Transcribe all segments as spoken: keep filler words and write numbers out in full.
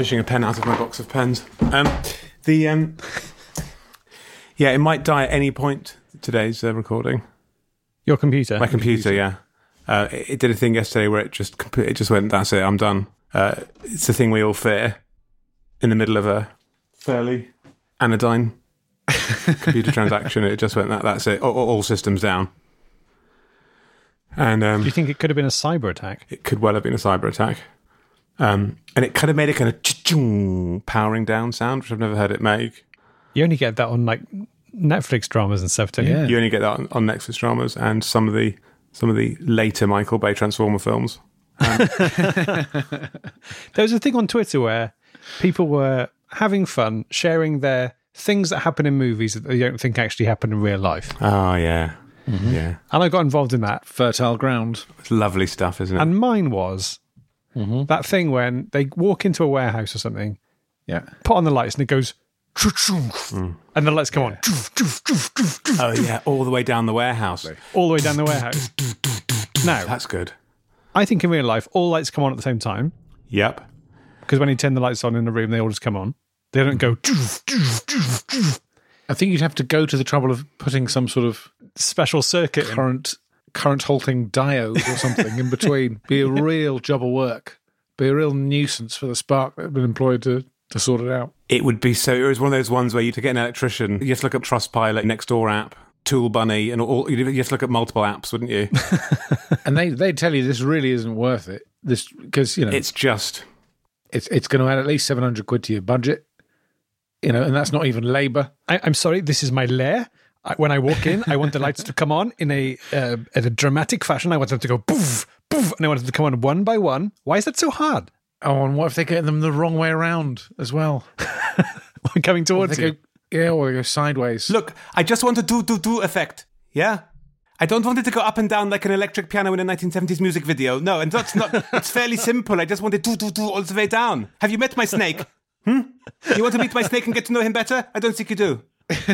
fishing a pen out of my box of pens. Um, the um, yeah, it might die at any point. Today's uh, recording. Your computer. My computer, computer. yeah. Uh, it, it did a thing yesterday where it just it just went. That's it. I'm done. Uh, it's the thing we all fear in the middle of a fairly anodyne computer transaction. It just went. That. That's it. All, all systems down. And um, do you think it could have been a cyber attack? It could well have been a cyber attack. Um, and it could have made a kind of ch-chung powering down sound, which I've never heard it make. You only get that on like Netflix dramas and stuff, don't yeah. you? You only get that on, on Netflix dramas and some of the some of the later Michael Bay Transformer films. Um, there was a thing on Twitter where people were having fun, sharing their things that happen in movies that they don't think actually happen in real life. Oh, yeah. Mm-hmm. Yeah. And I got involved in that. Fertile ground. It's lovely stuff, isn't it? And mine was mm-hmm. that thing when they walk into a warehouse or something, yeah, put on the lights and it goes, mm. and the lights come on. Oh, yeah, all the way down the warehouse. All the way down the warehouse. Now, that's good. I think in real life, all lights come on at the same time. Yep. Because when you turn the lights on in the room, they all just come on. They don't go... I think you'd have to go to the trouble of putting some sort of special circuit current current halting diode or something in between. Be a real job of work. Be a real nuisance for the spark that had been employed to, to sort it out. It would be so... It was one of those ones where you, to get an electrician, you have to look up Trustpilot, Nextdoor app, Tool Bunny, and all. You have to look at multiple apps, wouldn't you? And they they tell you this really isn't worth it. This because you know it's just it's it's going to add at least seven hundred quid to your budget. You know, and that's not even labour. I, I'm sorry, this is my lair. I, when I walk in, I want the lights to come on in a uh, in a dramatic fashion. I want them to go poof, poof, and I want them to come on one by one. Why is that so hard? Oh, and what if they get them the wrong way around as well? Coming towards you. Go, yeah, or they go sideways. Look, I just want a do-do-do effect, yeah? I don't want it to go up and down like an electric piano in a nineteen seventies music video. No, and that's not, it's fairly simple. I just want it do-do-do all the way down. Have you met my snake? Hmm? You want to meet my snake and get to know him better? I don't think you do.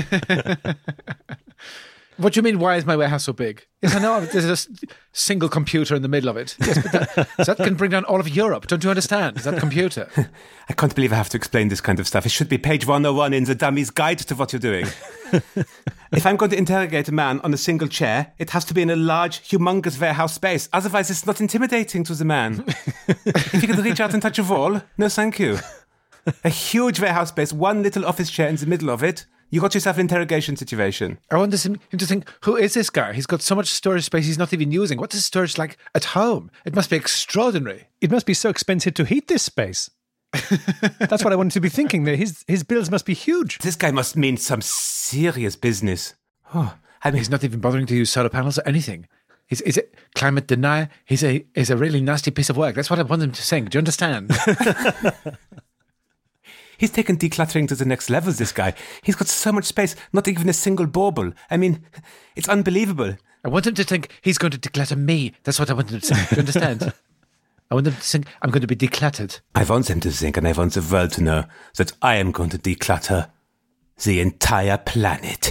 What do you mean, why is my warehouse so big? Yes, I know there's a s- single computer in the middle of it. Yes, but that, that can bring down all of Europe. Don't you understand? Is that computer? I can't believe I have to explain this kind of stuff. It should be page one oh one in the dummy's guide to what you're doing. If I'm going to interrogate a man on a single chair, it has to be in a large, humongous warehouse space. Otherwise, it's not intimidating to the man. If you can reach out and touch a wall, no thank you. A huge warehouse space, one little office chair in the middle of it. You got yourself an interrogation situation. I want him to think, who is this guy? He's got so much storage space he's not even using. What's his storage like at home? It must be extraordinary. It must be so expensive to heat this space. That's what I wanted to be thinking there. His his bills must be huge. This guy must mean some serious business. Oh, I mean, he's not even bothering to use solar panels or anything. Is is it climate denier? He's a is a really nasty piece of work. That's what I want him to think. Do you understand? He's taken decluttering to the next levels, this guy. He's got so much space, not even a single bauble. I mean, it's unbelievable. I want him to think he's going to declutter me. That's what I want him to think. Do you understand? I want him to think I'm going to be decluttered. I want him to think, and I want the world to know, that I am going to declutter the entire planet.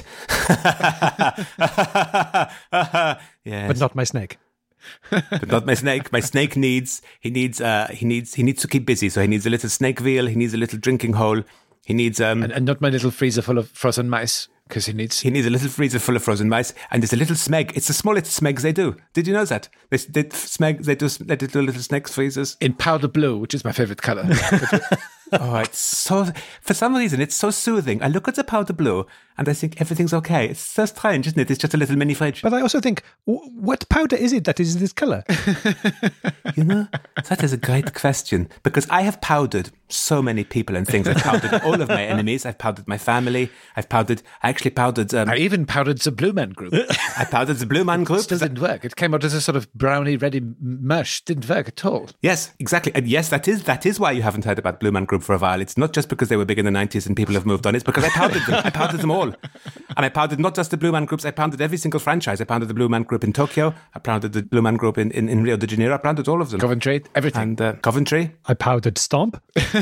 Yes. But not my snake. But not my snake. My snake needs he needs uh he needs he needs to keep busy. So he needs a little snake wheel. He needs a little drinking hole. He needs um and, and not my little freezer full of frozen mice because he needs he needs a little freezer full of frozen mice. And there's a little smeg. It's the smallest smegs they do. Did you know that? They they smeg they do they do little snakes freezers in powder blue, which is my favorite color. Oh, it's so, for some reason, it's so soothing. I look at the powder blue and I think everything's okay. It's so strange, isn't it? It's just a little mini fridge. But I also think, w- what powder is it that is this colour? You know, that is a great question. Because I have powdered so many people and things. I've powdered all of my enemies. I've powdered my family. I've powdered, I actually powdered... Um, I even powdered the Blue Man Group. I powdered the Blue Man Group. It still didn't work. It came out as a sort of brownie ready mush. Didn't work at all. Yes, exactly. And yes, that is that is why you haven't heard about Blue Man Group for a while. It's not just because they were big in the nineties and people have moved on. It's because I powdered them. I powdered them all. And I powdered not just the Blue Man Groups, I powdered every single franchise. I powdered the Blue Man Group in Tokyo. I powdered the Blue Man Group in, in, in Rio de Janeiro. I powdered all of them. Coventry, everything. And uh, Coventry. I powdered Stomp.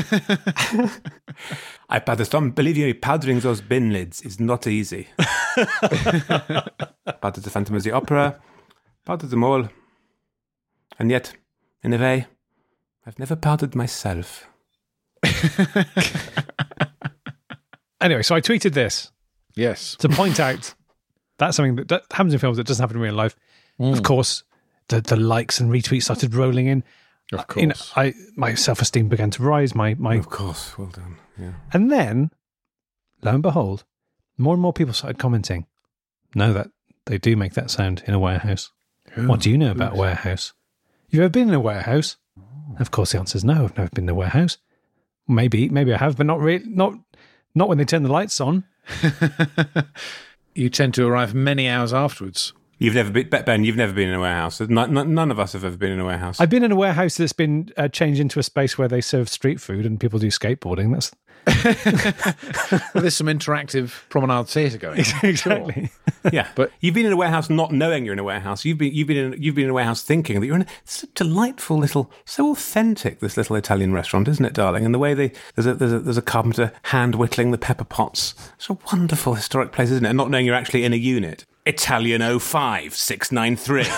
I powdered Stomp. Believe you me, powdering those bin lids is not easy. Powdered the Phantom of the Opera. Powdered them all. And yet, in a way, I've never powdered myself. Anyway, so I tweeted this Yes. to point out that's something that, that happens in films that doesn't happen in real life. Mm. Of course, the, the likes and retweets started rolling in. Of course. You know, I my self-esteem began to rise. My my, Of course, well done. Yeah. and then, lo and behold, more and more people started commenting. No, that they do make that sound in a warehouse. Who- What do you know who about a is- warehouse? You've ever been in a warehouse? Of course, the answer is no. I've never been in a warehouse. Maybe, maybe I have, but not really. Not not when they turn the lights on. You tend to arrive many hours afterwards. You've never been, Ben, you've never been in a warehouse. None, none of us have ever been in a warehouse. I've been in a warehouse that's been uh, changed into a space where they serve street food and people do skateboarding. That's Well, there's some interactive promenade theatre going on. exactly. Yeah, But- but you've been in a warehouse not knowing you're in a warehouse. You've been you've been in, you've been in a warehouse thinking that you're in a, it's a delightful little, so authentic, this little Italian restaurant, isn't it, darling? And the way they there's a there's a, there's a carpenter hand whittling the pepper pots. It's a wonderful historic place, isn't it? And not knowing you're actually in a unit. Italian oh five six nine three.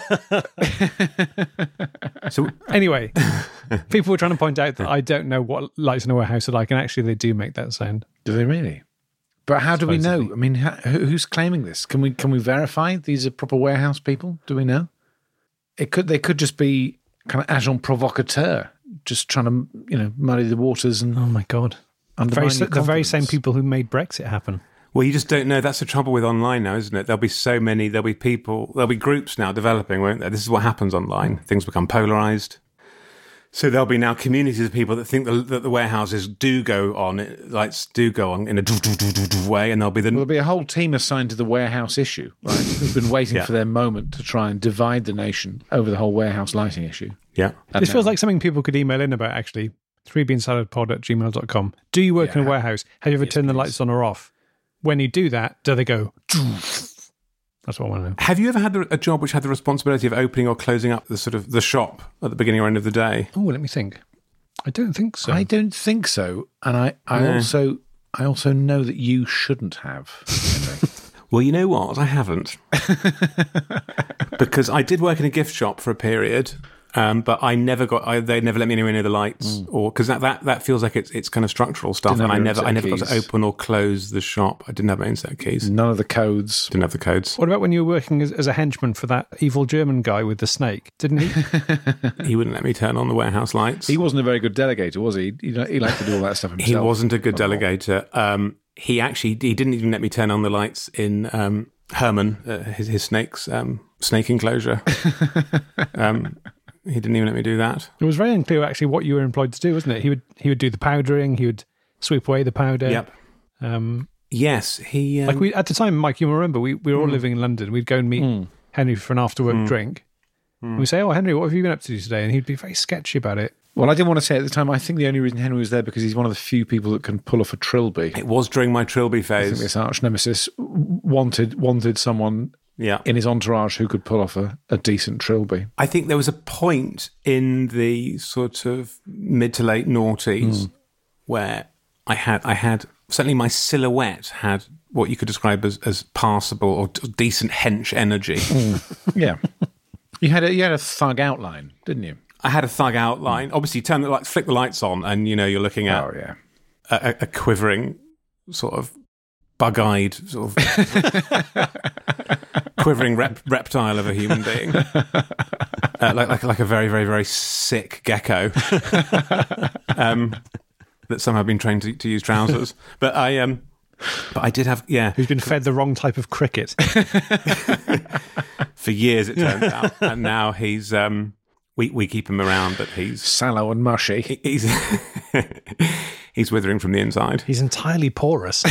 So Anyway, people were trying to point out that I don't know what lights in a warehouse are like, and actually they do make that sound. Do they really? But how do we know? Supposedly. I mean, how, who- who's claiming this? Can we can we verify these are proper warehouse people? Do we know? It could they could just be kind of agent provocateur, just trying to you know muddy the waters and Oh my god! undermine Very, your the very same confidence. people who made Brexit happen. Well, you just don't know. That's the trouble with online now, isn't it? There'll be so many, there'll be people, there'll be groups now developing, won't there? This is what happens online. Things become polarized. So there'll be now communities of people that think the, that the warehouses do go on, lights do go on in a way, and there'll be the... Well, there'll be a whole team assigned to the warehouse issue, right? Who've been waiting Yeah. for their moment to try and divide the nation over the whole warehouse lighting issue. Yeah. And This feels now- like something people could email in about, actually. three bean salad pod at gmail dot com. Do you work Yeah. in a warehouse? Have you ever Yes, turned the please. lights on or off? When you do that, do they go... That's what I want to know. Have you ever had the, a job which had the responsibility of opening or closing up the sort of the shop at the beginning or end of the day? Oh, let me think. I don't think so. I don't think so, and I, I No. also I also know that you shouldn't have. Henry. Well, you know what? I haven't. Because I did work in a gift shop for a period, um, but I never got. I, they never let me anywhere near the lights, or because that, that that feels like it's it's kind of structural stuff, Didn't and have I your never own I set never of got to keys. open or close the shop. I didn't have my own set of keys. None of the codes. Didn't have the codes. What about when you were working as, as a henchman for that evil German guy with the snake? Didn't he? He wouldn't let me turn on the warehouse lights. He wasn't a very good delegator, was he? He, he liked to do all that stuff himself. He wasn't a good Oh, well. delegator. Um, he actually he didn't even let me turn on the lights in um, Herman, uh, his, his snake's um, snake enclosure. um, he didn't even let me do that. It was very unclear actually what you were employed to do, wasn't it? He would he would do the powdering, he would sweep away the powder. Yep. Um, Yes, he. Um, like we at the time, Mike, you remember we, we were all living in London. We'd go and meet Henry for an after work drink. And we say, "Oh, Henry, what have you been up to today?" And he'd be very sketchy about it. Well, I didn't want to say at the time. I think the only reason Henry was there because he's one of the few people that can pull off a trilby. It was during my Trilby I think phase. this arch nemesis wanted wanted someone Yeah. in his entourage who could pull off a, a decent trilby. I think there was a point in the sort of mid to late noughties where I had, I had, certainly my silhouette had what you could describe as, as passable or d- decent hench energy. Yeah, you had a you had a thug outline, didn't you? I had a thug outline. Obviously, turn the lights, flick the lights on, and you know you're looking at Oh yeah. a, a quivering, sort of bug-eyed, sort of quivering rep, reptile of a human being, uh, like, like like a very very very sick gecko, um, that somehow been trained to, to use trousers. But I um, but I did have yeah Who's been fed the wrong type of cricket? for years it turns out, and now he's um, we we keep him around, but he's Sallow and mushy. he's he's withering from the inside. He's entirely porous.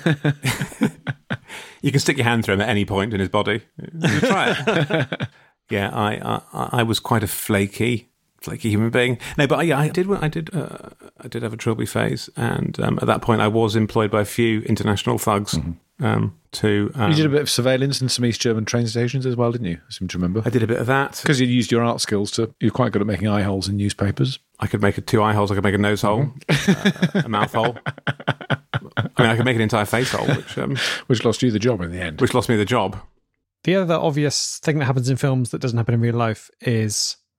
You can stick your hand through him at any point in his body. You try it. Yeah, I, I I was quite a flaky, flaky human being. No, but I, yeah, I did I did uh, I did have a trilby phase, and um, at that point I was employed by a few international thugs um, to. Um, You did a bit of surveillance in some East German train stations as well, didn't you? I seem to remember. I did a bit of that. Because you used your art skills to. You're quite good at making eye holes in newspapers. I could make a two eye holes. I could make a nose hole, uh, a mouth hole. I mean, I could make an entire face hole, which um, Which lost you the job in the end. which lost me the job. The other obvious thing that happens in films that doesn't happen in real life is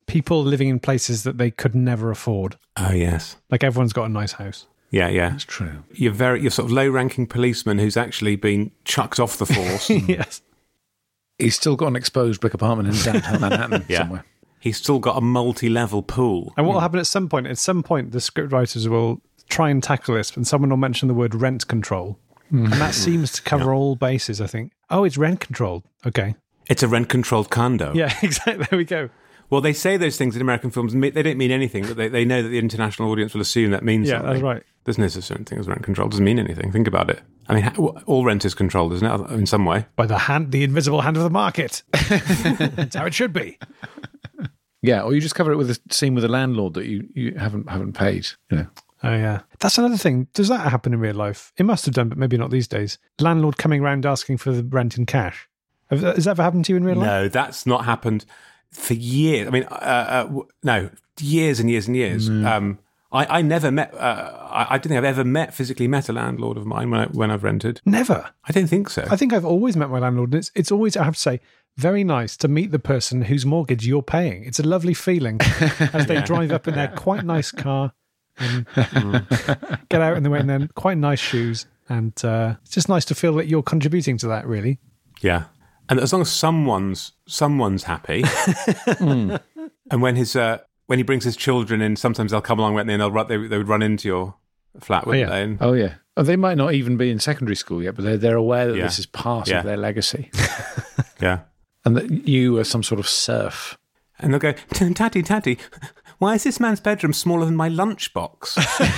people living in places that they could never afford. Oh, yes. Like everyone's got a nice house. Yeah, yeah. That's true. You're very, you're sort of low-ranking policeman who's actually been chucked off the force. Yes. He's still got an exposed brick apartment in downtown Manhattan Yeah. somewhere. He's still got a multi-level pool. And what will happen at some point? At some point, the scriptwriters will try and tackle this, and someone will mention the word rent control. And that seems to cover all bases, I think. Oh, it's rent controlled. Okay. It's a rent-controlled condo. Yeah, exactly. There we go. Well, they say those things in American films. They don't mean anything, but they, they know that the international audience will assume that means Yeah, something. that's right. There's no such thing as rent control. It doesn't mean anything. Think about it. I mean, all rent is controlled, isn't it, in some way? By the hand, the invisible hand of the market. That's how it should be. Yeah, or you just cover it with a scene with a landlord that you, you haven't haven't paid. You know. Oh, yeah. That's another thing. Does that happen in real life? It must have done, but maybe not these days. Landlord coming around asking for the rent in cash. Have, has that ever happened to you in real life? No, that's not happened for years. I mean, uh, uh, w- no, years and years and years. Mm. Um, I, I never met, uh, I, I don't think I've ever met, physically met a landlord of mine when, I, when I've rented. Never. I don't think so. I think I've always met my landlord, and it's, it's always, I have to say, very nice to meet the person whose mortgage you're paying. It's a lovely feeling as they drive up in their quite nice car and get out in the way and then quite nice shoes. And uh, it's just nice to feel that you're contributing to that, really. Yeah. And as long as someone's someone's happy, mm. and when his uh, when he brings his children in, sometimes they'll come along with me and they'll run, they, they would run into your flat, wouldn't Oh, yeah. they? And, Oh, yeah. Oh, they might not even be in secondary school yet, but they're, they're aware that Yeah. this is part Yeah. of their legacy. yeah. And that you are some sort of serf. And they'll go, Daddy, Daddy, why is this man's bedroom smaller than my lunchbox?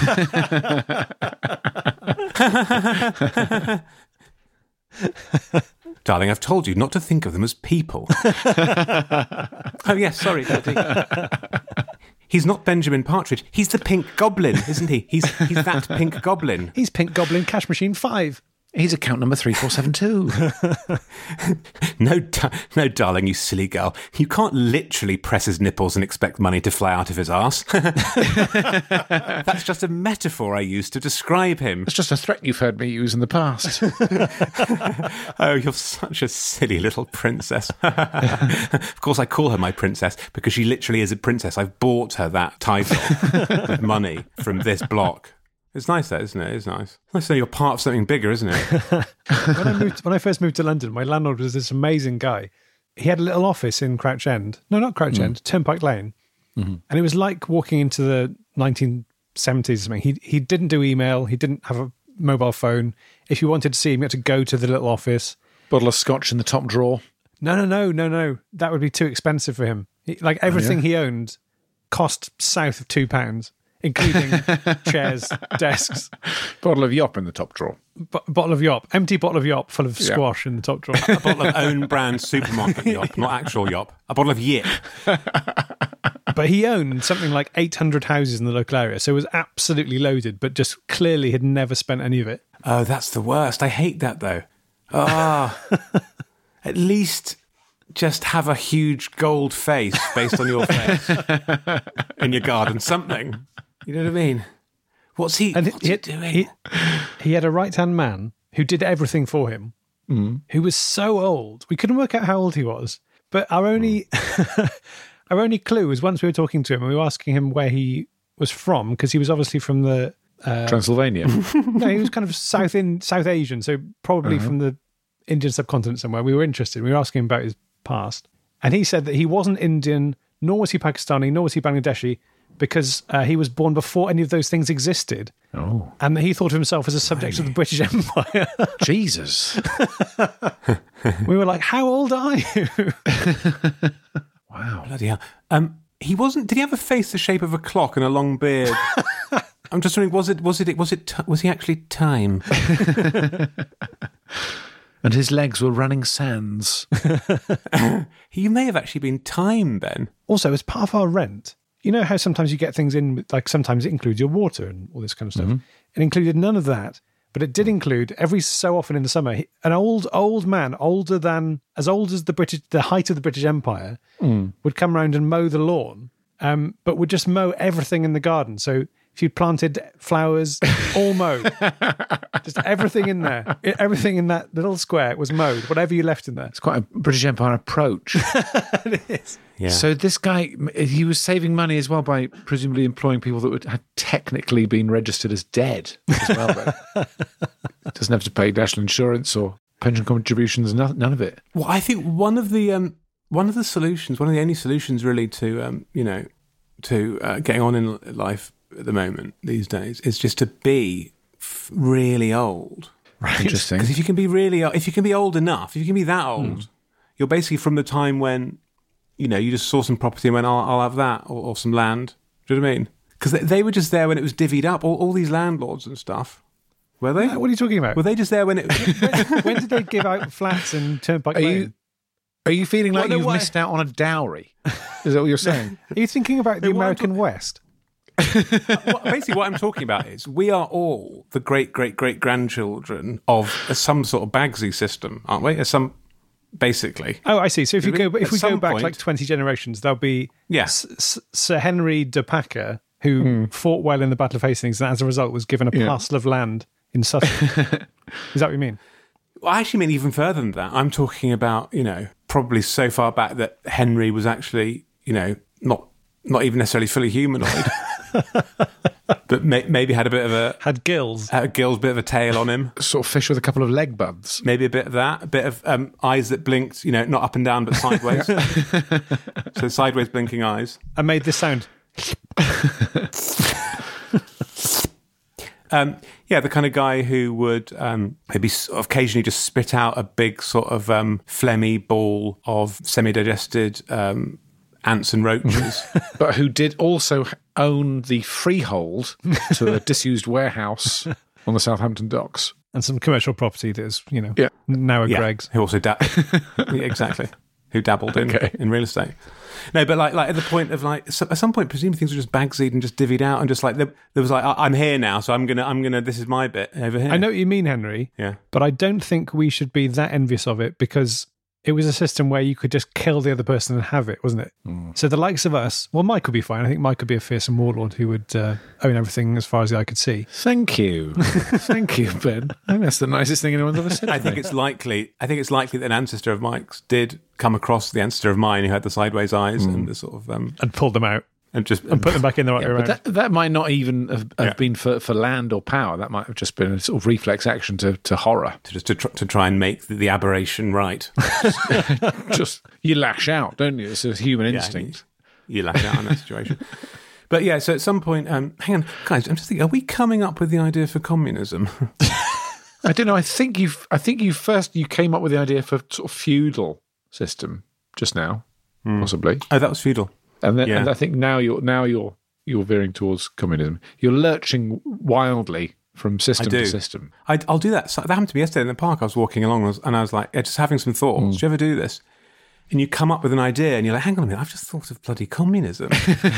Darling, I've told you not to think of them as people. Oh, yes, sorry, Daddy. He's not Benjamin Partridge. He's the Pink Goblin, isn't he? He's he's that Pink Goblin. He's Pink Goblin Cash Machine five. He's account number three four seven two. No, da- no, darling, you silly girl. You can't literally press his nipples and expect money to fly out of his arse. That's just a metaphor I used to describe him. It's just a threat you've heard me use in the past. Oh, you're such a silly little princess. Of course, I call her my princess because she literally is a princess. I've bought her that title with money from this block. It's nice, that, isn't it? It's nice. Nice to know you're part of something bigger, isn't it? When I moved, when I first moved to London, my landlord was this amazing guy. He had a little office in Crouch End. No, not Crouch End, Turnpike Lane. Mm-hmm. And it was like walking into the nineteen seventies or something. He, he didn't do email. He didn't have a mobile phone. If you wanted to see him, you had to go to the little office. Bottle of scotch in the top drawer. No, no, no, no, no. That would be too expensive for him. He, like everything Oh, yeah? he owned cost south of two pounds, including chairs, desks, Bottle of Yop in the top drawer. b- bottle of Yop, empty bottle of Yop full of Yeah. squash in the top drawer. A bottle of own brand supermarket Yop, not actual Yop. A bottle of Yip. But he owned something like eight hundred houses in the local area, so it was absolutely loaded, but just clearly had never spent any of it. Oh, that's the worst. I hate that, though. Ah, at least just have a huge gold face based on your face in your garden. Something. You know what I mean? What's he, And what's he, he had, doing? he, he had a right-hand man who did everything for him, Mm. who was so old. We couldn't work out how old he was, but our only our only clue was once we were talking to him and we were asking him where he was from, because he was obviously from the... Uh, Transylvania. no, he was kind of South in South Asian, so probably from the Indian subcontinent somewhere. We were interested. We were asking him about his past. And he said that he wasn't Indian, nor was he Pakistani, nor was he Bangladeshi, because uh, he was born before any of those things existed. Oh. And that he thought of himself as a subject of the British Empire. Jesus. We were like, how old are you? Wow. Bloody hell. Um, he wasn't. Did he have a face the shape of a clock and a long beard? I'm just wondering. Was it? Was it? Was it? Was he actually time? And his legs were running sands. He may have actually been time, Ben. Also, as part of our rent, you know how sometimes you get things in, with- like sometimes it includes your water and all this kind of stuff. It included none of that, but it did include every so often in the summer, he- an old, old man, older than, as old as the British, the height of the British Empire, would come around and mow the lawn, um, but would just mow everything in the garden. So if you'd planted flowers, all mowed. Just everything in there. Everything in that little square was mowed, whatever you left in there. It's quite a British Empire approach. It is. Yeah. So this guy, he was saving money as well by presumably employing people that would, had technically been registered as dead as well. Then. Doesn't have to pay national insurance or pension contributions, none, none of it. Well, I think one of the um, one of the solutions, one of the only solutions really to um, you know to uh, getting on in life at the moment these days is just to be f- really old. Right. Interesting. Because if you can be really, if you can be old enough, if you can be that old, mm. you're basically from the time when, you know, you just saw some property and went, I'll, I'll have that, or, or some land. Do you know what I mean? Because they, they were just there when it was divvied up. All, all these landlords and stuff. Were they? What are you talking about? Were they just there when it? when, when did they give out flats in Turnpike Are Lane? you are you feeling like Well, no, you've what- missed out on a dowry? Is that what you're saying? Are you thinking about the No, what I'm American talk- West? What, basically, what I'm talking about is we are all the great, great, great grandchildren of a, some sort of Bagsy system, aren't we? As some, basically. Oh, I see. So if you Maybe go, if at we go some back point- like twenty generations, there'll be Yeah. S- S- Sir Henry de Packer, who Mm. fought well in the Battle of Hastings, and as a result was given a Yeah. parcel of land in Sussex. Is that what you mean? Well, I actually mean even further than that. I'm talking about, you know, probably so far back that Henry was actually, you know, not not even necessarily fully humanoid, but may, maybe had a bit of a, Had gills. a gills, bit of a tail on him. Sort of fish with a couple of leg buds. Maybe a bit of that, a bit of um, eyes that blinked, you know, not up and down, but sideways. So sideways blinking eyes. I made this sound. Um, yeah, the kind of guy who would um, maybe sort of occasionally just spit out a big sort of um, phlegmy ball of semi-digested um, ants and roaches. But who did also own the freehold to a disused warehouse on the Southampton docks. And some commercial property that is, you know, Yeah. now a Yeah, Greg's. who also da- yeah, exactly, who dabbled in, Okay. in real estate. No, but like like at the point of like so, at some point, presumably things were just bagsied and just divvied out, and just like there, there was like I, I'm here now, so I'm gonna I'm gonna this is my bit over here. I know what you mean, Henry, Yeah. but I don't think we should be that envious of it because it was a system where you could just kill the other person and have it, wasn't it? Mm. So the likes of us, well, Mike would be fine. I think Mike would be a fearsome warlord who would uh, own everything as far as the eye could see. Thank you. Thank you, Ben. I think that's the nicest thing anyone's ever said. I to think me. it's likely. I think it's likely that an ancestor of Mike's did come across the ancestor of mine who had the sideways eyes and the sort of um, And pulled them out and just and put them back in the right Yeah, way but around. that, that might not even have, have Yeah. been for, for land or power. That might have just been a sort of reflex action to, to horror. to just to, tr- to try and make the, the aberration right. Just you lash out, don't you? It's a human Yeah, instinct. you, you lash out on that situation. But yeah, so at some point, um, hang on, guys, I'm just thinking, are we coming up with the idea for communism? I don't know. I think you. I think you first you came up with the idea for sort of feudal system just now, possibly, Oh, that was feudal. and then Yeah. and I think now you're now you're you're veering towards communism. You're lurching wildly from system do. to system. I, I'll do that. So that happened to me yesterday in the park. I was walking along and I was, and I was like, yeah, just having some thoughts. Do you ever do this? And you come up with an idea and you're like, hang on a minute, I've just thought of bloody communism.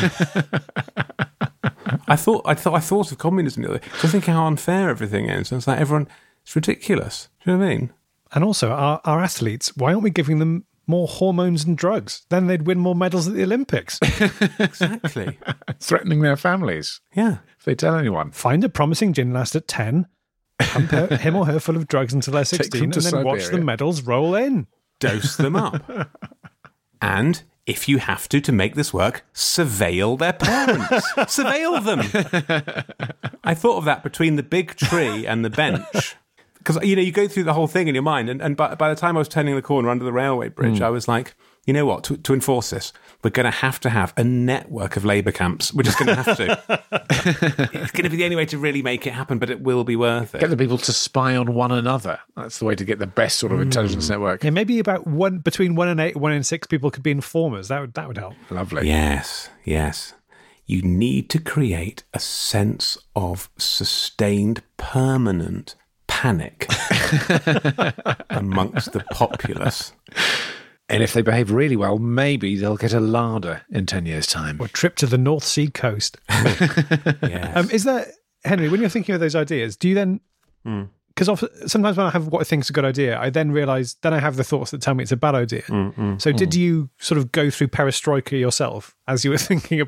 I thought I thought I thought of communism the other day. So I think how unfair everything is. And it's like everyone, it's ridiculous. Do you know what I mean? And also, our, our athletes, why aren't we giving them more hormones and drugs? Then they'd win more medals at the Olympics. Exactly. Threatening their families Yeah. if they tell anyone. Find a promising gymnast at ten, pump her, him or her full of drugs until they're sixteen, and to then watch Siberia. the medals roll in. Dose them up. And if you have to, to make this work, surveil their parents. Surveil them. I thought of that between the big tree and the bench. Because, you know, you go through the whole thing in your mind. And, and by, by the time I was turning the corner under the railway bridge, I was like, you know what? To, to enforce this, we're going to have to have a network of labour camps. We're just going to have to. It's going to be the only way to really make it happen, but it will be worth it. Get the people to spy on one another. That's the way to get the best sort of intelligence network. Yeah, maybe about one between one and eight, one in six people could be informers. That would that would help. Lovely. Yes, yes. You need to create a sense of sustained, permanent panic amongst the populace. And if they behave really well, maybe they'll get a larder in ten years' time. Or trip to the North Sea coast. Yes. Um, is that, Henry, when you're thinking of those ideas, do you then, because sometimes when I have what I think is a good idea, I then realise, then I have the thoughts that tell me it's a bad idea. So did you sort of go through perestroika yourself as you were thinking about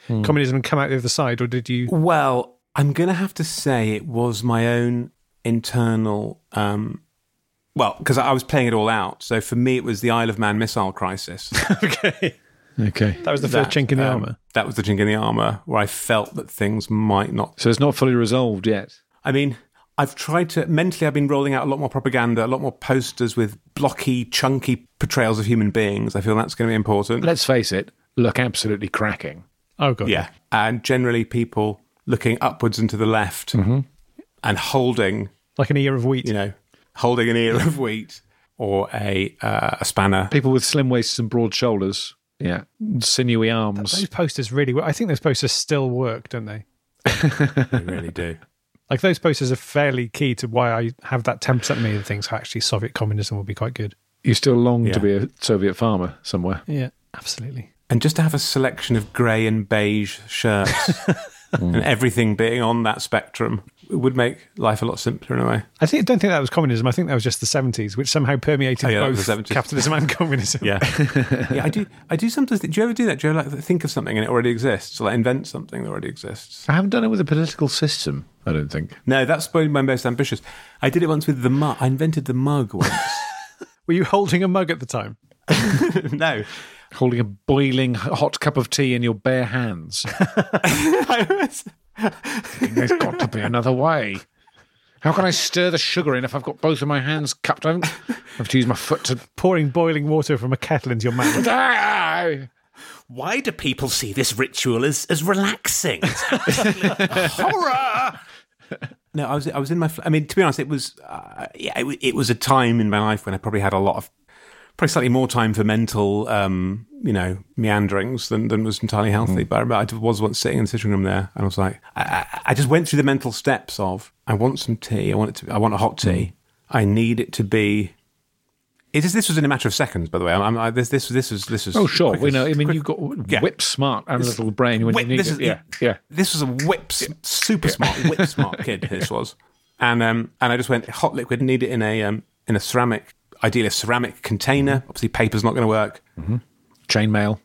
mm. communism and come out the other side, or did you? Well, I'm going to have to say it was my own internal. Um, well, because I was playing it all out. So for me, it was the Isle of Man missile crisis. Okay. Okay. That was the first That, chink in the um, armour. That was the chink in the armour where I felt that things might not. So it's not fully resolved yet. I mean, I've tried to mentally. I've been rolling out a lot more propaganda, a lot more posters with blocky, chunky portrayals of human beings. I feel that's going to be important. Let's face it, look absolutely cracking. Oh, God. Yeah, and generally people looking upwards and to the left Mm-hmm. and holding, Like an ear of wheat. you know, holding an ear of wheat or a uh, a spanner. People with slim waists and broad shoulders. Yeah. Sinewy arms. Those posters really work. I think those posters still work, don't they? They really do. Like, those posters are fairly key to why I have that ten percent of me that thinks actually Soviet communism will be quite good. You still long Yeah. to be a Soviet farmer somewhere. Yeah, absolutely. And just to have a selection of grey and beige shirts and everything being on that spectrum, it would make life a lot simpler in a way. I think, don't think that was communism. I think that was just the seventies, which somehow permeated Oh, yeah, that was both the seventies. capitalism and communism. Yeah. yeah, I do I do sometimes. Do you ever do that? Do you ever like think of something and it already exists? Or like invent something that already exists? I haven't done it with a political system, I don't think. No, that's probably my most ambitious. I did it once with the mug. I invented the mug once. Were you holding a mug at the time? No. Holding a boiling hot cup of tea in your bare hands. I was, There's got to be another way. How can I stir the sugar in if I've got both of my hands cupped? I have to use my foot to... Pouring boiling water from a kettle into your mouth. Ah! why do people see this ritual as, as relaxing? It's horror! No, I was I was in my... Fl- I mean, to be honest, it was... Uh, yeah, it, it was a time in my life when I probably had a lot of... Probably slightly more time for mental, um, you know, meanderings than, than was entirely healthy. Mm. But I remember I was once sitting in the sitting room there, and I was like, I, I, I just went through the mental steps of, I want some tea, I want it to, I want a hot tea, mm. I need it to be. It is, this was in a matter of seconds, by the way. I'm, I'm, I, this, this, this was, this was. Oh, sure. quick, We know. I mean, quick, you've got yeah. whip smart and a little brain when whip, you need this it. is, Yeah, yeah. This was a whip, super smart, whip smart kid. This was, and um, and I just went hot liquid. Need it in a um, in a ceramic. Ideally, a ceramic container. Obviously, paper's not going to work. Mm-hmm. Chainmail.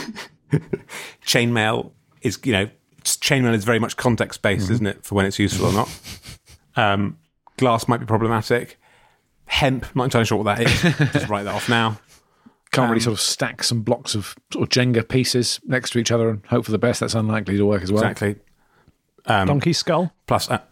Chainmail is, you know, chainmail is very much context based, mm-hmm. isn't it, for when it's useful or not? Um, glass might be problematic. Hemp, not entirely sure what that is. Just write that off now. Can't um, really sort of stack some blocks of sort of Jenga pieces next to each other and hope for the best. That's unlikely to work as well. Exactly. Um, Donkey skull. Plus, uh,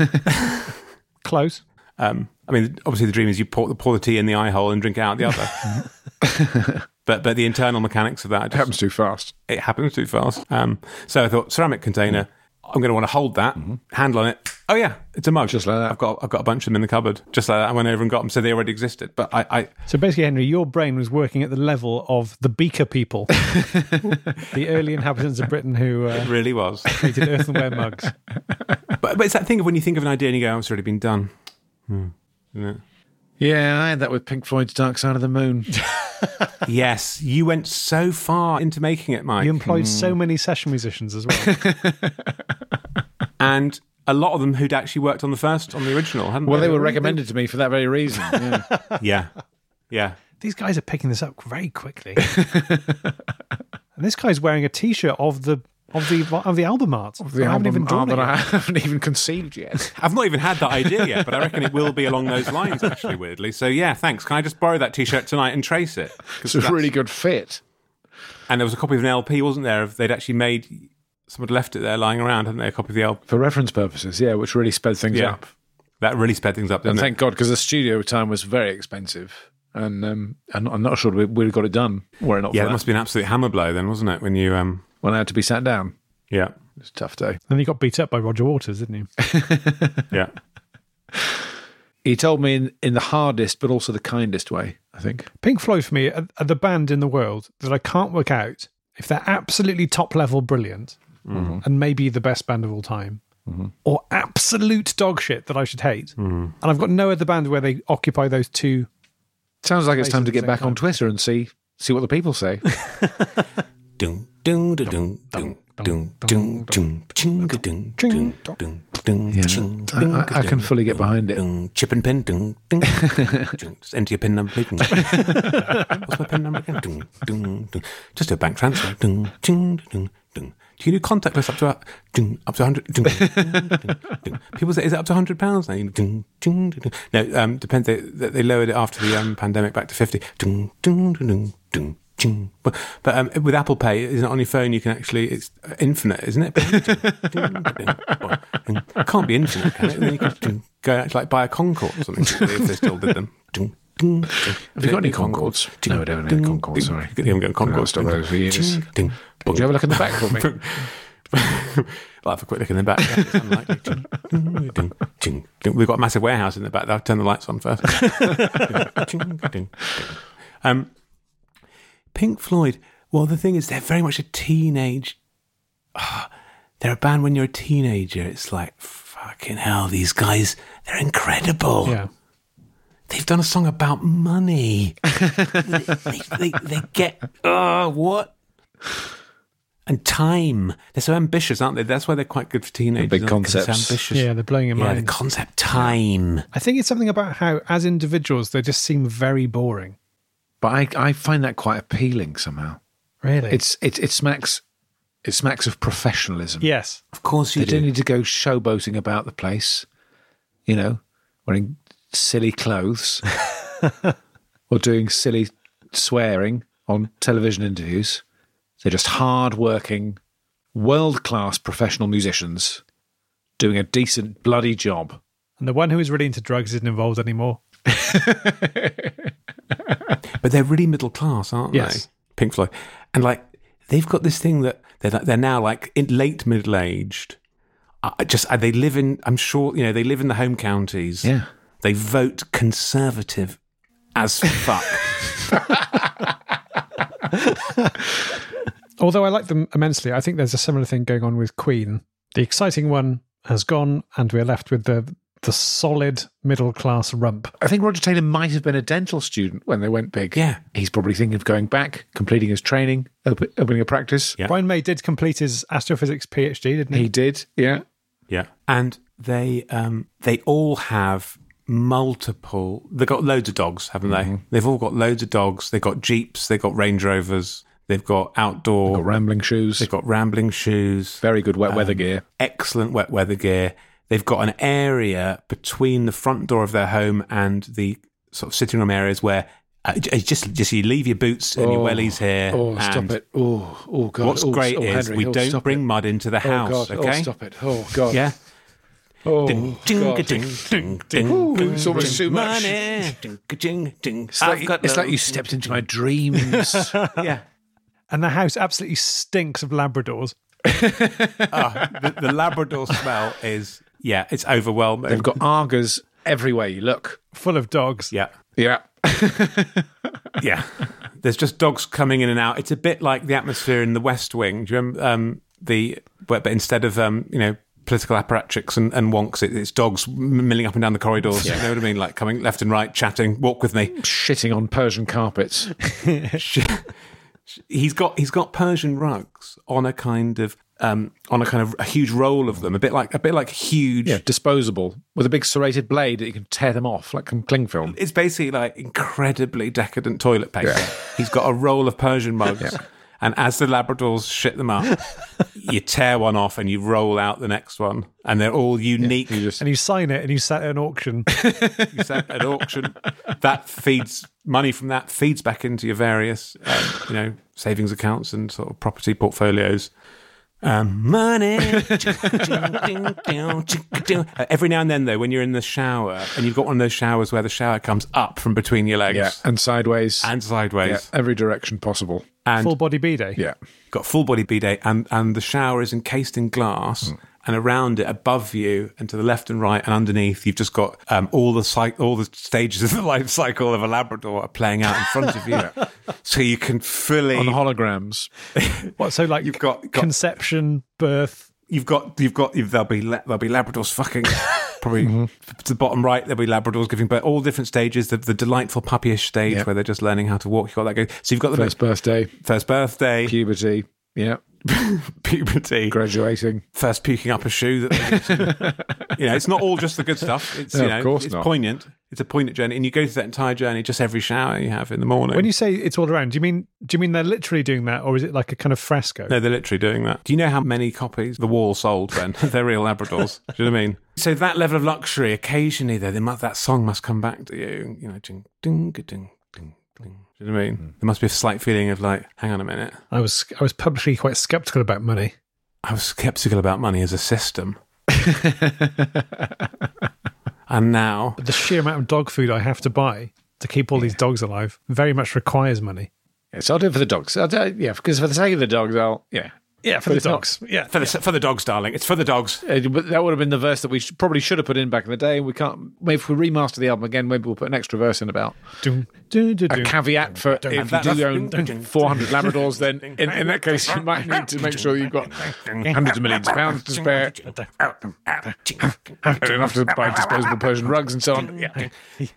Close. Um, I mean, obviously, the dream is you pour the, pour the tea in the eye hole and drink it out the other. but but the internal mechanics of that just, It happens too fast. It happens too fast. Um, so I thought ceramic container. I'm going to want to hold that, mm-hmm. handle on it. Oh yeah, it's a mug. Just like that. I've got I've got a bunch of them in the cupboard. Just like that. I went over and got them, so they already existed. But I, I so basically, Henry, your brain was working at the level of the Beaker people, the early inhabitants of Britain who uh, it really was created earthenware mugs. But but it's that thing of when you think of an idea and you go, "Oh, it's already been done." Hmm. Isn't it? Yeah, I had that with Pink Floyd's Dark Side of the Moon. Yes, you went so far into making it, Mike. You employed mm. so many session musicians as well. And a lot of them who'd actually worked on the first, on the original, hadn't well, they? they were recommended to me for that very reason. Yeah. yeah. Yeah. These guys are picking this up very quickly. And this guy's wearing a T-shirt of the of the of the album art. Of the I haven't album even drawn art it that yet. I haven't even conceived yet. I've not even had that idea yet, but I reckon it will be along those lines, actually, weirdly. So, yeah, thanks. Can I just borrow that T-shirt tonight and trace it? It's a really good fit. And there was a copy of an L P, wasn't there? They'd actually made... Someone had left it there lying around, hadn't they? A copy of the L P. For reference purposes, yeah, which really sped things Yeah. up. That really sped things up, didn't And it? thank God, because the studio time was very expensive. And um, I'm, I'm not sure we would have got it done were it not Yeah, for it that. must have been an absolute hammer blow then, wasn't it? When you... um When I had to be sat down. Yeah. It was a tough day. And he got beat up by Roger Waters, didn't he? Yeah. He told me in, in the hardest, but also the kindest way, I think. Pink Floyd, for me, are, are the band in the world that I can't work out if they're absolutely top-level brilliant mm-hmm. and maybe the best band of all time, mm-hmm. or absolute dog shit that I should hate. Mm-hmm. And I've got no other band where they occupy those two. Sounds like it's time to get back time. on Twitter and see see what the people say. Dun, dun, dun, dun, dun, dun, dun, dun, ching, dun, dun, dun, dun, Yeah, ching, I, dun, I, I can fully get behind it. dun, chip and pin, dun, dun, dun, just enter your pin number, please. What's my pin number again? Dun, dun, dun. Just do a bank transfer. Dun, ching, dun, dung. You can do contactless up to a, dung, up to one hundred. Dung, dung, dung, dung. People say, is it up to one hundred pounds now? Dung, dung, dung, dung. No, um, depends. They, they lowered it after the um, pandemic back to fifty. Dung, dung, dung, dung, dung. But, but um, with Apple Pay, it's not on your phone. You can actually, it's infinite, isn't it? It can't be infinite, can it? Then you can go out to like buy a Concorde or something if they still did them. Have you got any Concords? No, I don't have any Concords, sorry. You haven't got a Concorde. I've stopped those for years. Could you have a look in the back for me? I'll have a quick look in the back. We've got a massive warehouse in the back. I'll turn the lights on first. um, Pink Floyd, well, the thing is, they're very much a teenage... Oh, they're a band when you're a teenager. It's like, fucking hell, these guys, they're incredible. Yeah. They've done a song about money. they, they, they, they get... Oh, what? And time. They're so ambitious, aren't they? That's why they're quite good for teenagers. The big concepts. Ambitious. Yeah, they're blowing your Yeah, mind. the concept time. I think it's something about how, as individuals, they just seem very boring. But I, I find that quite appealing somehow. Really? It's it it smacks it smacks of professionalism. Yes. Of course you They do. don't need to go showboating about the place, you know, wearing silly clothes or doing silly swearing on television interviews. They're just hard-working, world-class professional musicians doing a decent bloody job. And the one who is really into drugs isn't involved anymore. But they're really middle class, aren't Yes. they? Pink Floyd. And like, they've got this thing that they're, they're now like in late middle-aged. Uh, just, uh, they live in, I'm sure, you know, they live in the home counties. Yeah. They vote conservative as fuck. Although I like them immensely, I think there's a similar thing going on with Queen. The exciting one has gone, and we're left with the the solid middle-class rump. I think Roger Taylor might have been a dental student when they went big. Yeah. He's probably thinking of going back, completing his training, open, opening a practice. Yeah. Brian May did complete his astrophysics PhD, didn't he? He did, yeah. Yeah. And they um, they all have multiple... They've got loads of dogs, haven't they? Mm-hmm. They've all got loads of dogs. They've got Jeeps. They've got Range Rovers. They've got outdoor... Got rambling shoes. They've got rambling shoes. Very good wet weather um, gear. Excellent wet weather gear. They've got an area between the front door of their home and the sort of sitting room areas where uh, it's just just you leave your boots and your Oh. wellies here. Oh, and stop it. Oh, oh God. What's oh, great oh, is Henry, we oh, don't stop bring it. mud into the house, Oh, God. okay? Oh, stop it. Oh, God. Yeah. Oh, Ding, ding, God. ding, ding, ding, Ooh, ding, it's almost ding, too much. money. Ding, ding, ding. It's like, I've got it's no- like you stepped into my dreams. Yeah. And the house absolutely stinks of Labradors. Ah, the, the Labrador smell is, yeah, it's overwhelming. They've got Argos everywhere you look. Full of dogs. Yeah. Yeah. Yeah. There's just dogs coming in and out. It's a bit like the atmosphere in the West Wing. Do you remember um, the, but, but instead of, um, you know, political apparatchiks and, and wonks, it, it's dogs milling up and down the corridors. You know what I mean? Like coming left and right, chatting, walk with me. Shitting on Persian carpets. He's got he's got Persian rugs on a kind of um, on a kind of a huge roll of them, a bit like a bit like huge. Yeah, disposable. With a big serrated blade that you can tear them off, like from cling film. It's basically like incredibly decadent toilet paper. He's got a roll of Persian mugs, and as the Labradors shit them up, you tear one off and you roll out the next one, and they're all unique. You just And you sign it and you set an auction. You set an auction that feeds money from that feeds back into your various, um, you know, savings accounts and sort of property portfolios. Um, money. Uh, every now and then, though, when you're in the shower and you've got one of those showers where the shower comes up from between your legs yeah, and sideways. and sideways, Yeah, every direction possible. and Full body bidet. Yeah. got full body bidet, and and the shower is encased in glass. Mm. And around it, above you, and to the left and right, and underneath, you've just got um, all the cy- all the stages of the life cycle of a Labrador are playing out in front of you, so you can fully. On holograms. What, so like You've got- got- conception, birth. You've got you've got you've, there'll be la- there'll be Labradors fucking probably Mm-hmm. to the bottom right. There'll be Labradors giving birth, all different stages. The, the delightful puppyish stage Yep. where they're just learning how to walk. You've got that. Go. So you've got the First birthday, first birthday, puberty. Yeah. puberty, graduating, first puking up a shoe. That you know, it's not all just the good stuff. It's No, you know, of course it's not. poignant. It's a poignant journey, and you go through that entire journey just every shower you have in the morning. When you say it's all around, do you mean do you mean they're literally doing that, or is it like a kind of fresco? No, they're literally doing that. Do you know how many copies the wall sold then? They're real Labradors. Do you know what I mean? So that level of luxury, occasionally though, they must, that song must come back to you. You know, ding, ding, ding, ding, ding. Do you know what I mean? Mm. There must be a slight feeling of like, hang on a minute. I was I was publicly quite sceptical about money. I was sceptical about money as a system. And now... But the sheer amount of dog food I have to buy to keep all these dogs alive very much requires money. Yeah, so I'll do it for the dogs. I'll do it, yeah, because for the sake of the dogs, I'll... Yeah. Yeah, for But the it's not- dogs. Yeah. For the, for the dogs, darling. It's for the dogs. Uh, but that would have been the verse that we should, probably should have put in back in the day. We can't. Maybe if we remaster the album again, maybe we'll put an extra verse in about Dun, dun, dun, a dun. caveat for dun, if dun, you do dun, own dun, four hundred Labradors. Then in, in that case, you might need to make sure you've got hundreds of millions of pounds to spare, and enough to buy disposable Persian rugs and so on. Yeah.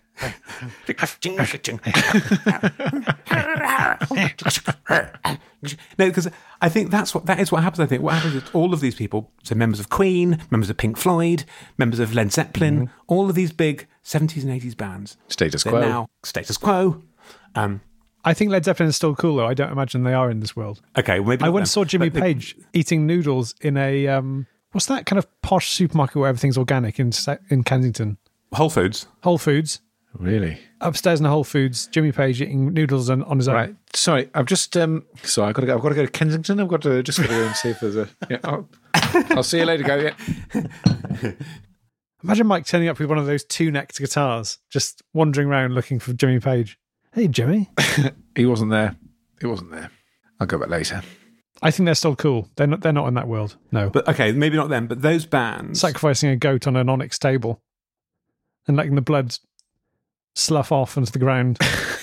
No, because I think that's what that is what happens. I think what happens is all of these people, so members of Queen, members of Pink Floyd, members of Led Zeppelin, mm-hmm. all of these big seventies and eighties bands, Status they're quo. now status quo. Um, I think Led Zeppelin is still cool, though. I don't imagine they are in this world. okay, well, maybe I not once them, saw Jimmy but they- Page eating noodles in a um, what's that kind of posh supermarket where everything's organic in Sa- in Kensington? Whole Foods. Whole Foods. Really? Upstairs in the Whole Foods, Jimmy Page eating noodles on, on his own. Right. Sorry, I've just. Um, sorry, I've got to go. I've got to go to Kensington. I've got to just got to go and see if there's a. Yeah. I'll, I'll see you later. Go. Yeah. Imagine Mike turning up with one of those two-necked guitars, just wandering around looking for Jimmy Page. Hey, Jimmy. He wasn't there. He wasn't there. I'll go back later. I think they're still cool. They're not. They're not in that world. No. But okay, maybe not them, but those bands. Sacrificing a goat on an onyx table and letting the blood slough off onto the ground.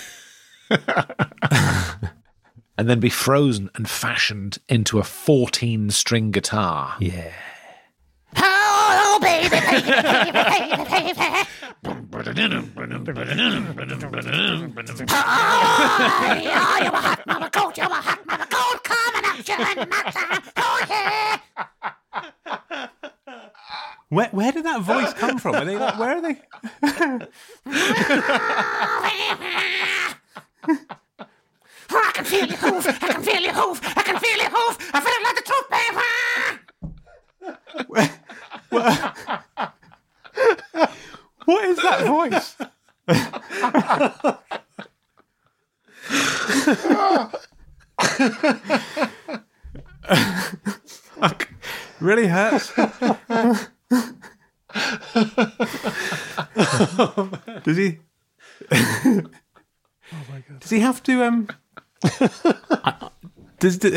And then be frozen and fashioned into a fourteen-string guitar. Yeah. Oh, baby, baby, baby, baby, baby. Oh, yeah, you're a hot mama goat, you're a hot mama goat, coming at you in my time. Oh, yeah. Where where did that voice come from? Are they like, where are they? Oh, I can feel your hoof, I can feel your hoof, I can feel your hoof, I feel it like the truth, baby. What is that voice? Really hurts. Does he? Oh my god! Does he have to? Um. does does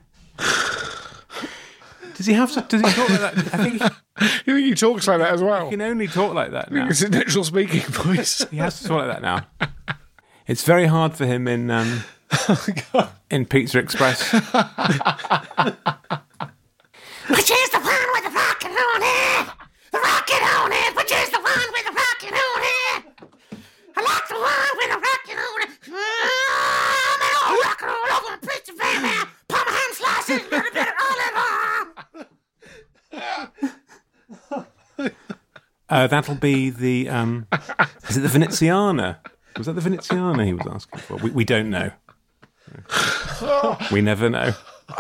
he have to? Does he talk like that? I think he, You think he talks like that as well? he can only talk like that now. It's a natural speaking voice. He has to talk like that now. It's very hard for him in um, in Pizza Express. Which is the one with the rocket on it? The rocket on it, which is the one with the rocket on it? I like the one with the rocket on it. Oh, man, oh, rocket all over the pizza, baby. Parmesan slices, a little bit of olive oil. Uh, that'll be the. Um, is it the Veneziana? Was that the Veneziana he was asking for? We, we don't know. We never know.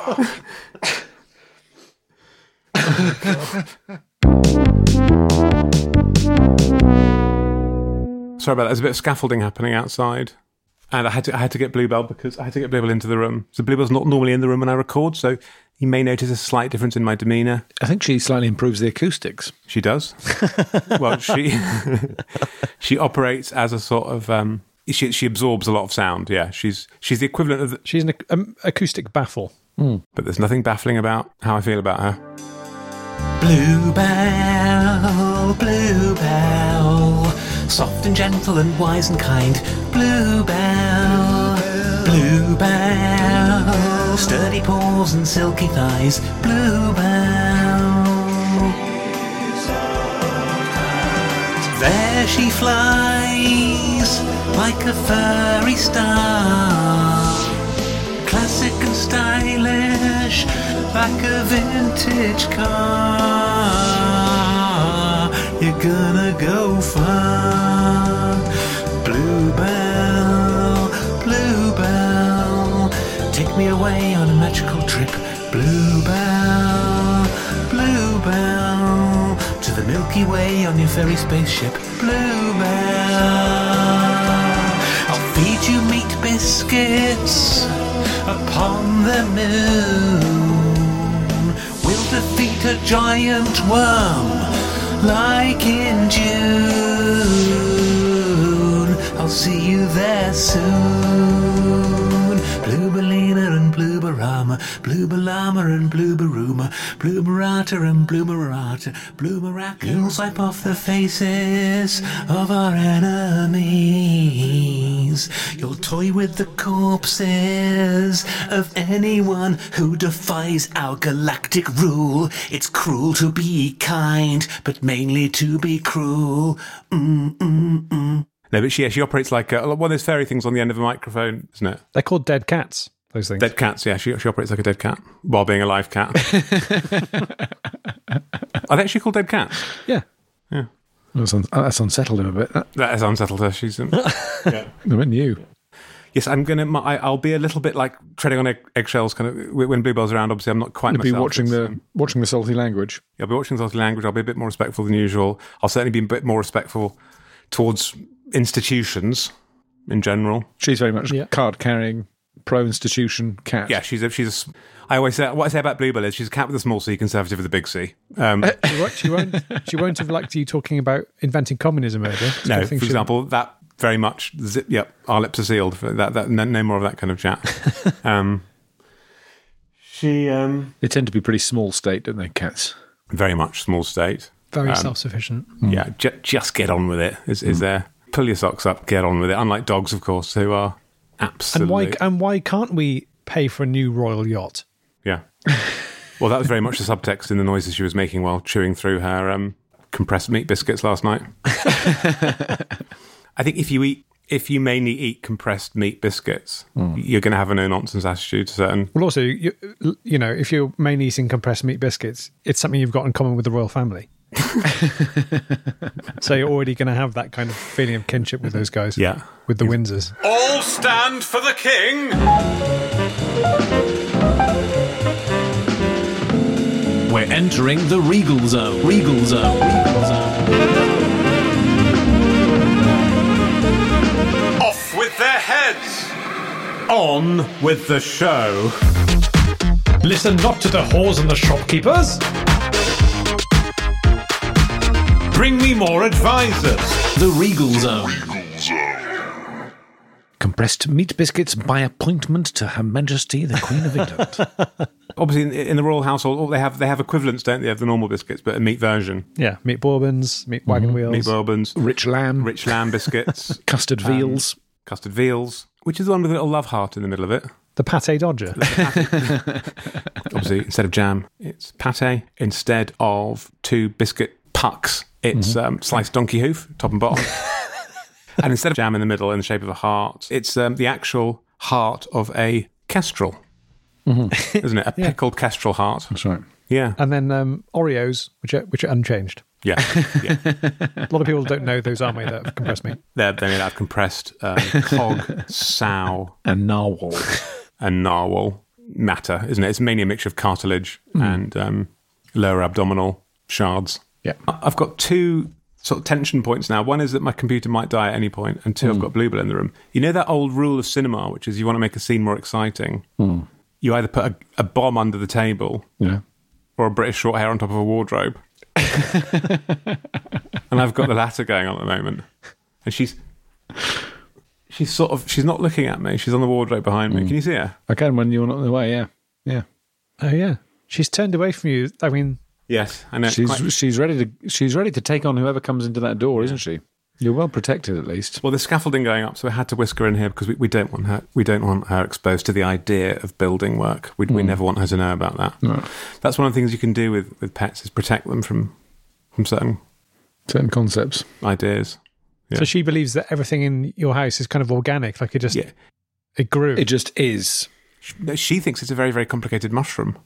Sorry about that. There's a bit of scaffolding happening outside, and I had to I had to get Bluebell because I had to get Bluebell into the room. So Bluebell's not normally in the room when I record, so you may notice a slight difference in my demeanour. I think she slightly improves the acoustics. She does. Well, she she operates as a sort of um, she she absorbs a lot of sound. Yeah, she's she's the equivalent of. The, She's an ac- um, acoustic baffle. but there's nothing baffling about how I feel about her. Bluebell, Bluebell, soft and gentle and wise and kind. Bluebell, Bluebell, sturdy paws and silky thighs. Bluebell. There she flies like a furry star, classic and stylish like a vintage car. You're gonna go far. Bluebell, Bluebell, take me away on a magical trip. Bluebell, Bluebell, to the Milky Way on your fairy spaceship. Bluebell, I'll feed you meat biscuits upon the moon. We'll defeat a giant worm like in June. I'll see you there soon. Bluebellina and Blooberama, Blooberlama and Blooberuma, Bloomerata and Bloomerata, Bloomeracles wipe off the faces of our enemies. You'll toy with the corpses of anyone who defies our galactic rule. It's cruel to be kind, but mainly to be cruel. Mm-mm-mm. No, but she, yeah, she operates like a, one of those fairy things on the end of a microphone, isn't it? They're called dead cats, those things. Dead cats, yeah. She, she operates like a dead cat while being a live cat. Are they actually called dead cats? Yeah. Yeah. That's, un- that's unsettled him a bit. That, That has unsettled her. She's um, yeah. I mean, you. Yes, I'm gonna. I, I'll be a little bit like treading on egg, eggshells, kind of when Bluebell's around. Obviously, I'm not quite. You'll be myself. watching It's, the um, watching the salty language. I'll be watching the salty language. I'll be a bit more respectful than usual. I'll certainly be a bit more respectful towards institutions in general. She's very much Yeah. card carrying, pro institution cat. Yeah, she's a, she's. A, I always say what I say about Bluebell is she's a cat with a small C, conservative with a big C. Um, She won't, she won't. She won't have liked you talking about inventing communism earlier. So I no, for think she- example, that very much. Zip, yep, our lips are sealed. For that, that no, no more of that kind of chat. Um, she um, They tend to be pretty small state, don't they, cats? very much small state. very um, self-sufficient. Yeah, ju- just get on with it. Is is there? Pull your socks up, get on with it. Unlike dogs, of course, who are And absolutely. why? And why can't we pay for a new royal yacht? Yeah. Well, that was very much the subtext in the noises she was making while chewing through her um, compressed meat biscuits last night. I think if you eat, if you mainly eat compressed meat biscuits, you're going to have a no-nonsense attitude to certain. Well, also, you, you know, if you're mainly eating compressed meat biscuits, it's something you've got in common with the royal family. So you're already going to have that kind of feeling of kinship with those guys. Yeah. With the Windsors. All stand for the king! We're entering the Regal Zone. Regal Zone. Regal Zone. Off with their heads! On with the show. Listen not to the whores and the shopkeepers. Bring me more advisors. The Regal Zone. Compressed meat biscuits by appointment to Her Majesty the Queen of England. Obviously, in, in the royal household, they have they have equivalents, don't they, of the normal biscuits, but a meat version. Yeah, meat bourbons, meat wagon wheels. Meat bourbons, Rich lamb, rich lamb biscuits, custard veals. custard veals, which is the one with a little love heart in the middle of it. The pate dodger. Obviously, instead of jam, it's pate. Instead of two biscuit pucks, it's um, sliced donkey hoof, top and bottom. And instead of jam in the middle in the shape of a heart, it's um, the actual heart of a kestrel. Isn't it? A pickled kestrel heart. That's right. Yeah. And then um, Oreos, which are, which are unchanged. Yeah. Yeah. A lot of people don't know those are made out of compressed meat. They're, they're made out of compressed um, hog, sow, And narwhal. and narwhal matter, isn't it? It's mainly a mixture of cartilage and um, lower abdominal shards. Yeah. I- I've got two sort of tension points now. One is that my computer might die at any point, and two, I've got Bluebell in the room. You know that old rule of cinema, which is you want to make a scene more exciting, you either put a, a bomb under the table Yeah. or a British short hair on top of a wardrobe. And I've got the latter going on at the moment. And she's she's sort of, she's not looking at me. She's on the wardrobe behind me. Can you see her? I can when you're not in the way, yeah. Yeah. Oh, yeah. She's turned away from you. I mean, Yes, I know. She's Quite- she's ready to she's ready to take on whoever comes into that door, isn't she? You're well protected at least. well, there's scaffolding going up, so I had to whisk her in here because we, we don't want her. We don't want her exposed to the idea of building work. We, we never want her to know about that. No. That's one of the things you can do with, with pets is protect them from from certain Certain concepts. ideas. Yeah. so she believes that everything in your house is kind of organic, like it just Yeah, it grew. It just is. She, she thinks it's a very, very complicated mushroom.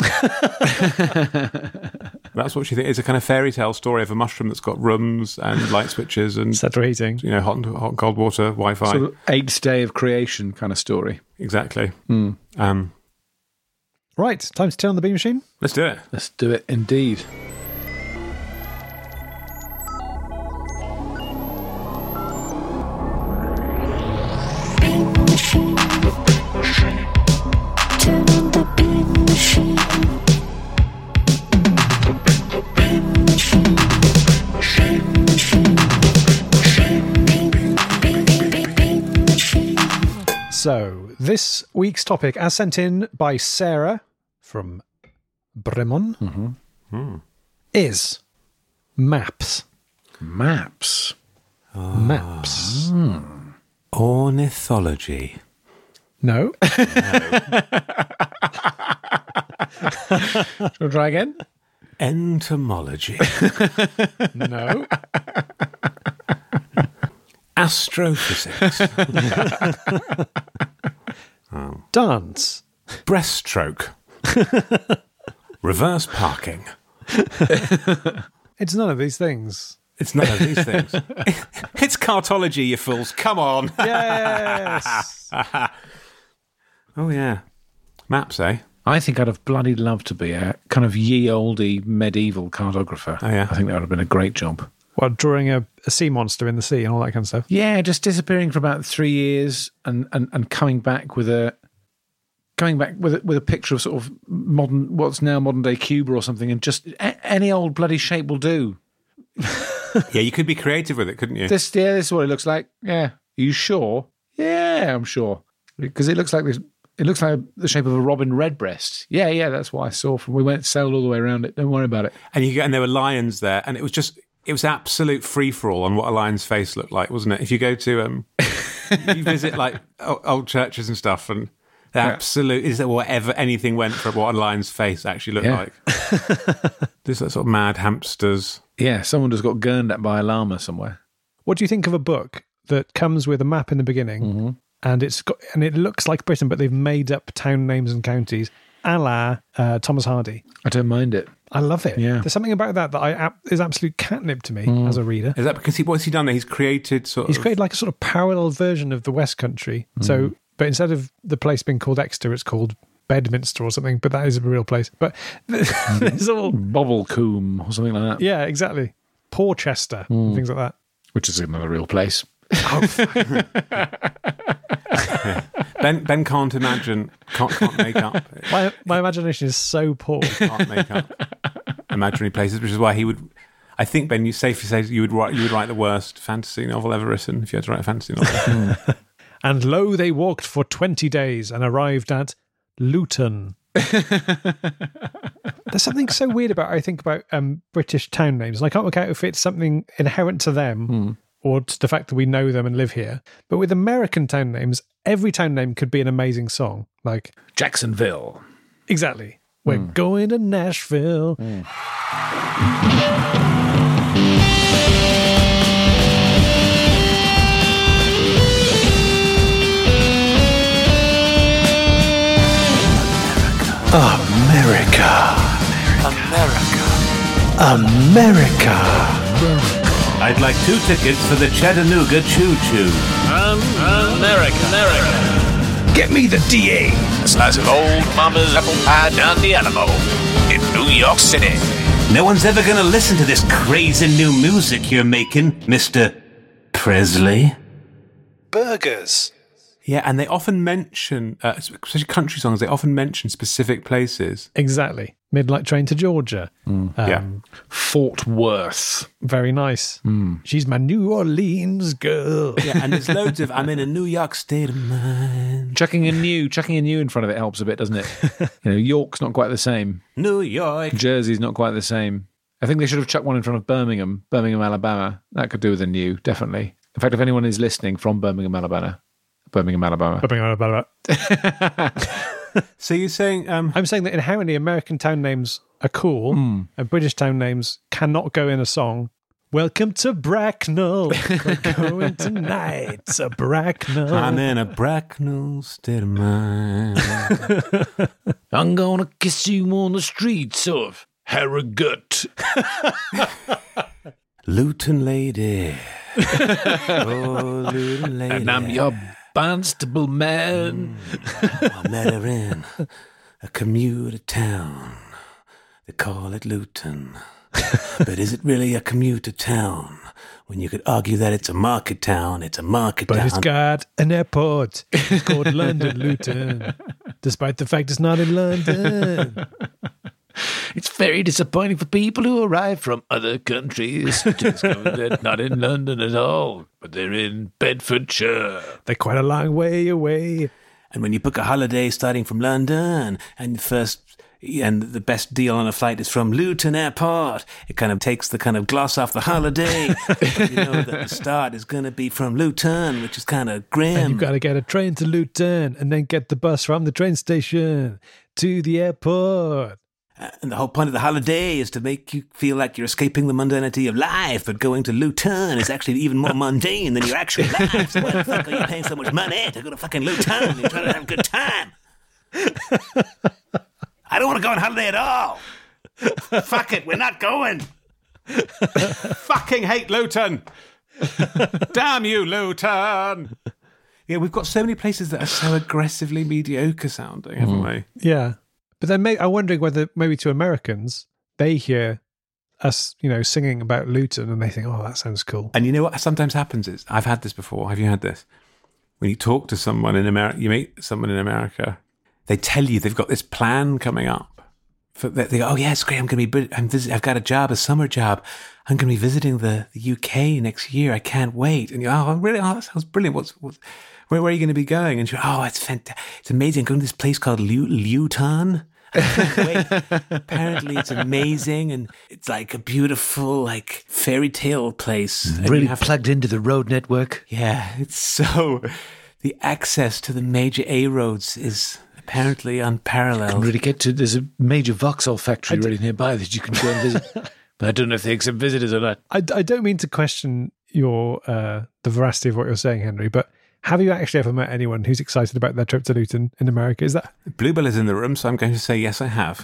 That's what she thinks. It's a kind of fairy tale story of a mushroom that's got rooms and light switches and central heating. You know, hot and, hot and cold water, Wi-Fi. Sort of eighth day of creation kind of story. Exactly. Mm. Um, right, time to turn on the beam machine. Let's do it. Let's do it indeed. So, this week's topic, as sent in by Sarah from Bremon, Mm-hmm. Mm. is maps. Maps. Oh. Maps. Mm. Ornithology. No. Shall we try again? Entomology. No. Astrophysics. oh. Dance. Breaststroke. Reverse parking. It's none of these things. It's none of these things. It's cartology, you fools. Come on. Yes. Oh, yeah. Maps, eh? I think I'd have bloody loved to be a kind of ye olde medieval cartographer. Oh, yeah. I think that would have been a great job. What, drawing a, a sea monster in the sea and all that kind of stuff? Yeah, just disappearing for about three years and, and, and coming back with a coming back with a, with a picture of sort of modern, what's now modern day Cuba or something, and just a, any old bloody shape will do. Yeah, you could be creative with it, couldn't you? This, yeah, this is what it looks like. Yeah, are you sure? Yeah, I'm sure, because it looks like this. It looks like the shape of a robin redbreast. Yeah, yeah, that's what I saw from. We went sailed all the way around it. Don't worry about it. And you and there were lions there, and it was just it was absolute free for all on what a lion's face looked like, wasn't it? If you go to um, you visit like old churches and stuff, and the Yeah. absolute is that whatever anything went for what a lion's face actually looked Yeah. like. There's that sort of mad hamsters. Yeah, someone just got gurned at by a llama somewhere. What do you think of a book that comes with a map in the beginning, Mm-hmm. and it's got and it looks like Britain, but they've made up town names and counties, a la uh, Thomas Hardy? I don't mind it. I love it. Yeah. There's something about that that I ab- is absolute catnip to me as a reader. Is that because he what's he done there? He's created sort He's of created like a sort of parallel version of the West Country. So, but instead of the place being called Exeter, it's called Bedminster or something. But that is a real place. But there's all Bobblecombe or something like that, yeah, exactly. Porchester, and things like that. which is another real place. Ben. Ben can't imagine, can't, can't make up, My my imagination is so poor. can't make up imaginary places, which is why he would. I think Ben, you safely say you would write you would write the worst fantasy novel ever written if you had to write a fantasy novel. And lo, they walked for twenty days and arrived at Luton. There's something so weird about, I think, about um, British town names. And I can't work out if it's something inherent to them Hmm. or to the fact that we know them and live here. But with American town names, every town name could be an amazing song. Like, Jacksonville. exactly. We're going to Nashville. America. America. America. I'd like two tickets for the Chattanooga Choo Choo. America, America. Get me the D A. A slice of old mama's apple pie down the Alamo in New York City. No one's ever gonna listen to this crazy new music you're making, Mister Presley. Burgers. Yeah, and they often mention, uh, especially country songs, they often mention specific places. Exactly. Midnight Train to Georgia. Um, yeah. Fort Worth. Very nice. She's my New Orleans girl. Yeah, and there's loads of, I'm in a New York state of mind. Chucking a new, chucking a new in front of it helps a bit, doesn't it? You know, York's not quite the same. New York. Jersey's not quite the same. I think they should have chucked one in front of Birmingham, Birmingham, Alabama. That could do with a new, definitely. In fact, if anyone is listening from Birmingham, Alabama, Birmingham, Alabama. So you're saying, um, I'm saying that inherently American town names are cool and British town names cannot go in a song Welcome to Bracknell. We're going tonight to Bracknell. I'm in a Bracknell state of mind. I'm gonna kiss you on the streets of Harrogate. Luton lady. Oh, Luton lady. And I'm your Barnstable man. I met her in a commuter town. They call it Luton. But is it really a commuter town? When you could argue that it's a market town, it's a market But town. it's got an airport. It's called London Luton. Despite the fact it's not in London. It's very disappointing for people who arrive from other countries to discover they're not in London at all, but they're in Bedfordshire. They're quite a long way away. And when you book a holiday starting from London, and the first and the best deal on a flight is from Luton Airport, it kind of takes the kind of gloss off the holiday. You know that the start is going to be from Luton, which is kind of grim. And you've got to get a train to Luton and then get the bus from the train station to the airport. And the whole point of the holiday is to make you feel like you're escaping the mundanity of life, but going to Luton is actually even more mundane than your actual life. So why the fuck are you paying so much money to go to fucking Luton? You're trying to have a good time. I don't want to go on holiday at all. Fuck it, we're not going. Fucking hate Luton. Damn you, Luton. Yeah, we've got so many places that are so aggressively mediocre sounding, haven't we? Yeah. But then may, I'm wondering whether maybe to Americans, they hear us, you know, singing about Luton and they think, oh, that sounds cool. And you know what sometimes happens is, I've had this before. Have you had this? When you talk to someone in America, you meet someone in America, they tell you they've got this plan coming up. For, they go, oh yeah, it's great. I'm going to be, I'm visit, I've got a job, a summer job. I'm going to be visiting the, the U K next year. I can't wait. And you're, oh, really? Oh, that sounds brilliant. What's, what's where, where are you going to be going? And you're, oh, it's fantastic. It's amazing. I'm going to this place called Lu- Luton. Wait, apparently it's amazing and it's like a beautiful like fairy tale place. And Really you have- plugged into the road network. yeah, it's so the access to the major A roads is apparently unparalleled. Really get to, there's a major Vauxhall factory really nearby that you can go and visit. But I don't know if they accept visitors or not. I, I don't mean to question your uh, the veracity of what you're saying, Henry, but have you actually ever met anyone who's excited about their trip to Luton in America? Is that Bluebell is in the room, so I'm going to say yes, I have.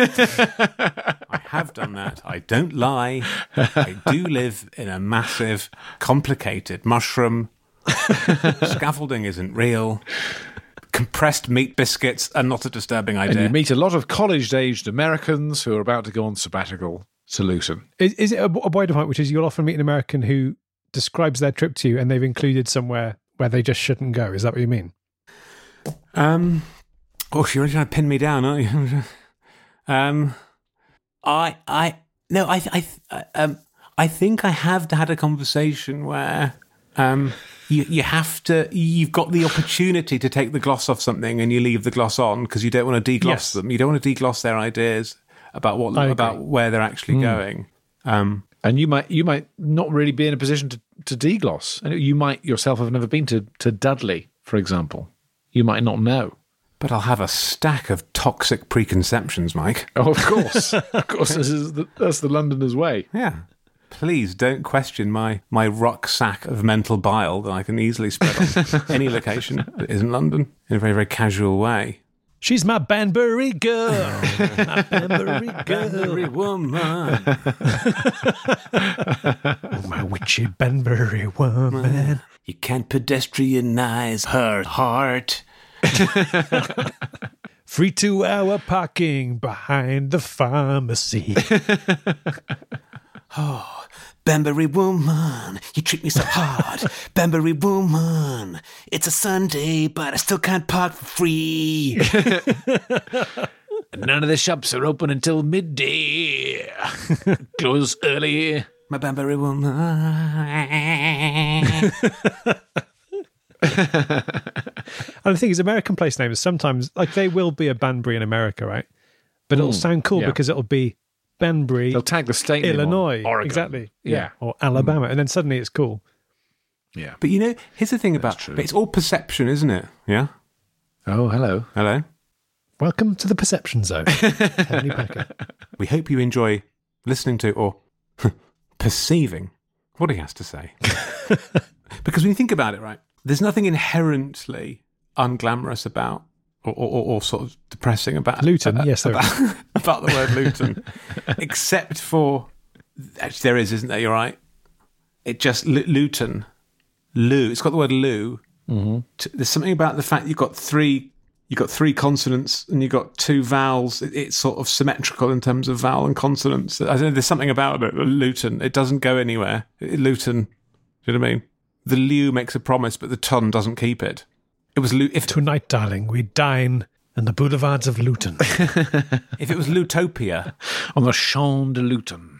I have done that. I don't lie. I do live in a massive, complicated mushroom. Scaffolding isn't real. Compressed meat biscuits are not a disturbing And idea. you meet a lot of college-aged Americans who are about to go on sabbatical to Luton. is, is it a, a wider point, which is you'll often meet an American who describes their trip to you and they've included somewhere where they just shouldn't go? Is that what you mean? Um, oh, you're trying to pin me down, aren't you? um, I, I, no, I, I, I, um, I think I have had a conversation where, um, you, you have to, you've got the opportunity to take the gloss off something and you leave the gloss on because you don't want to degloss Yes. them. You don't want to degloss their ideas about what, I agree. about where they're actually going. Um, And you might you might not really be in a position to, to degloss. And you might yourself have never been to, to Dudley, for example. You might not know. but I'll have a stack of toxic preconceptions, Mike. Oh, of course. Of course, this is the, that's the Londoner's way. Yeah. Please don't question my, my rucksack of mental bile that I can easily spread on any location that isn't London in a very, very casual way. She's my Banbury girl. My Banbury Every girl. woman. Oh, my witchy Banbury woman. You can't pedestrianize her heart. Free two-hour parking behind the pharmacy. Oh, Banbury woman, you treat me so hard. Banbury woman, it's a Sunday, but I still can't park for free. None of the shops are open until midday. Close early. My Banbury woman. And the thing is, American place names sometimes, like, they will be a Banbury in America, right? But it'll Mm, sound cool yeah. because it'll be Banbury, They'll tag the state name on. Illinois. Oregon. Exactly. Yeah. Or Alabama. And then suddenly it's cool. Yeah. But you know, here's the thing about true. but it's all perception, isn't it? Yeah? Oh, hello. Hello? Welcome to the Perception Zone. Henry Becker. We hope you enjoy listening to or perceiving what he has to say. Because when you think about it, right, there's nothing inherently unglamorous about or, or, or sort of depressing about Luton, about, yes, there about, about the word Luton, except for actually there is, isn't there? You're right. It just L- Luton, Lou. It's got the word Lou. Mm-hmm. T- there's something about the fact you've got three. You've got three consonants and you've got two vowels. It, it's sort of symmetrical in terms of vowel and consonants. I don't know, there's something about it. Luton. It doesn't go anywhere. It, Luton. Do you know what I mean? The Lew makes a promise, but the ton doesn't keep it. It was Lu- if Tonight, darling, we dine in the boulevards of Luton. if it was Lutopia. On the Champ de Luton.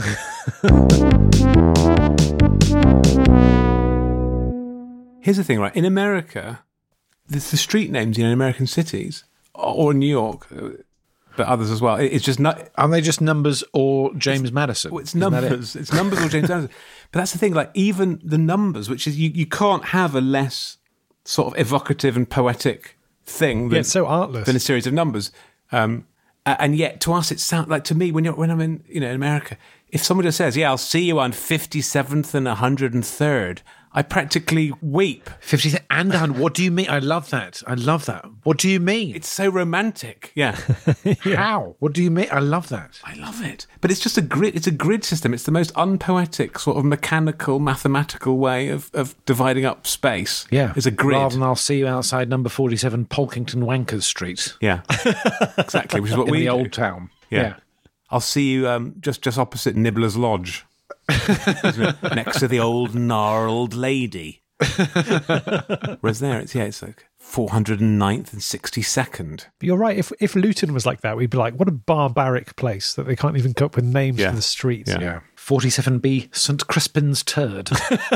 Here's the thing, right? In America, there's the street names in American cities, or New York, but others as well. It's just not. Aren't they just numbers or James Madison? Well, it's Isn't that numbers. it? It's numbers or James Madison. But that's the thing. Like even the numbers, which is you, you can't have a less sort of evocative and poetic thing than, Yeah, it's so artless. than a series of numbers. Um, a- and yet, to us, it sounds like to me when you're when I'm in you know in America, if somebody just says, "Yeah, I'll see you on fifty-seventh and one hundred third," I practically weep. fifty and one hundred. What do you mean? I love that. I love that. What do you mean? It's so romantic. Yeah. How? What do you mean? I love that. I love it. But it's just a grid. It's a grid system. It's the most unpoetic, sort of mechanical, mathematical way of, of dividing up space. Yeah. It's a grid. Rather than I'll see you outside number forty-seven Polkington Wankers Street Yeah. Exactly, which is what in we the do. old town. Yeah. I'll see you um, just, just opposite Nibbler's Lodge. Isn't it? Next to the old gnarled lady. Whereas there, it's, yeah, it's like four hundred ninth and sixty-second. But you're right. If if Luton was like that, we'd be like, what a barbaric place that they can't even come up with names Yeah. for the streets. Yeah. Yeah. forty-seven B St Crispin's Turd.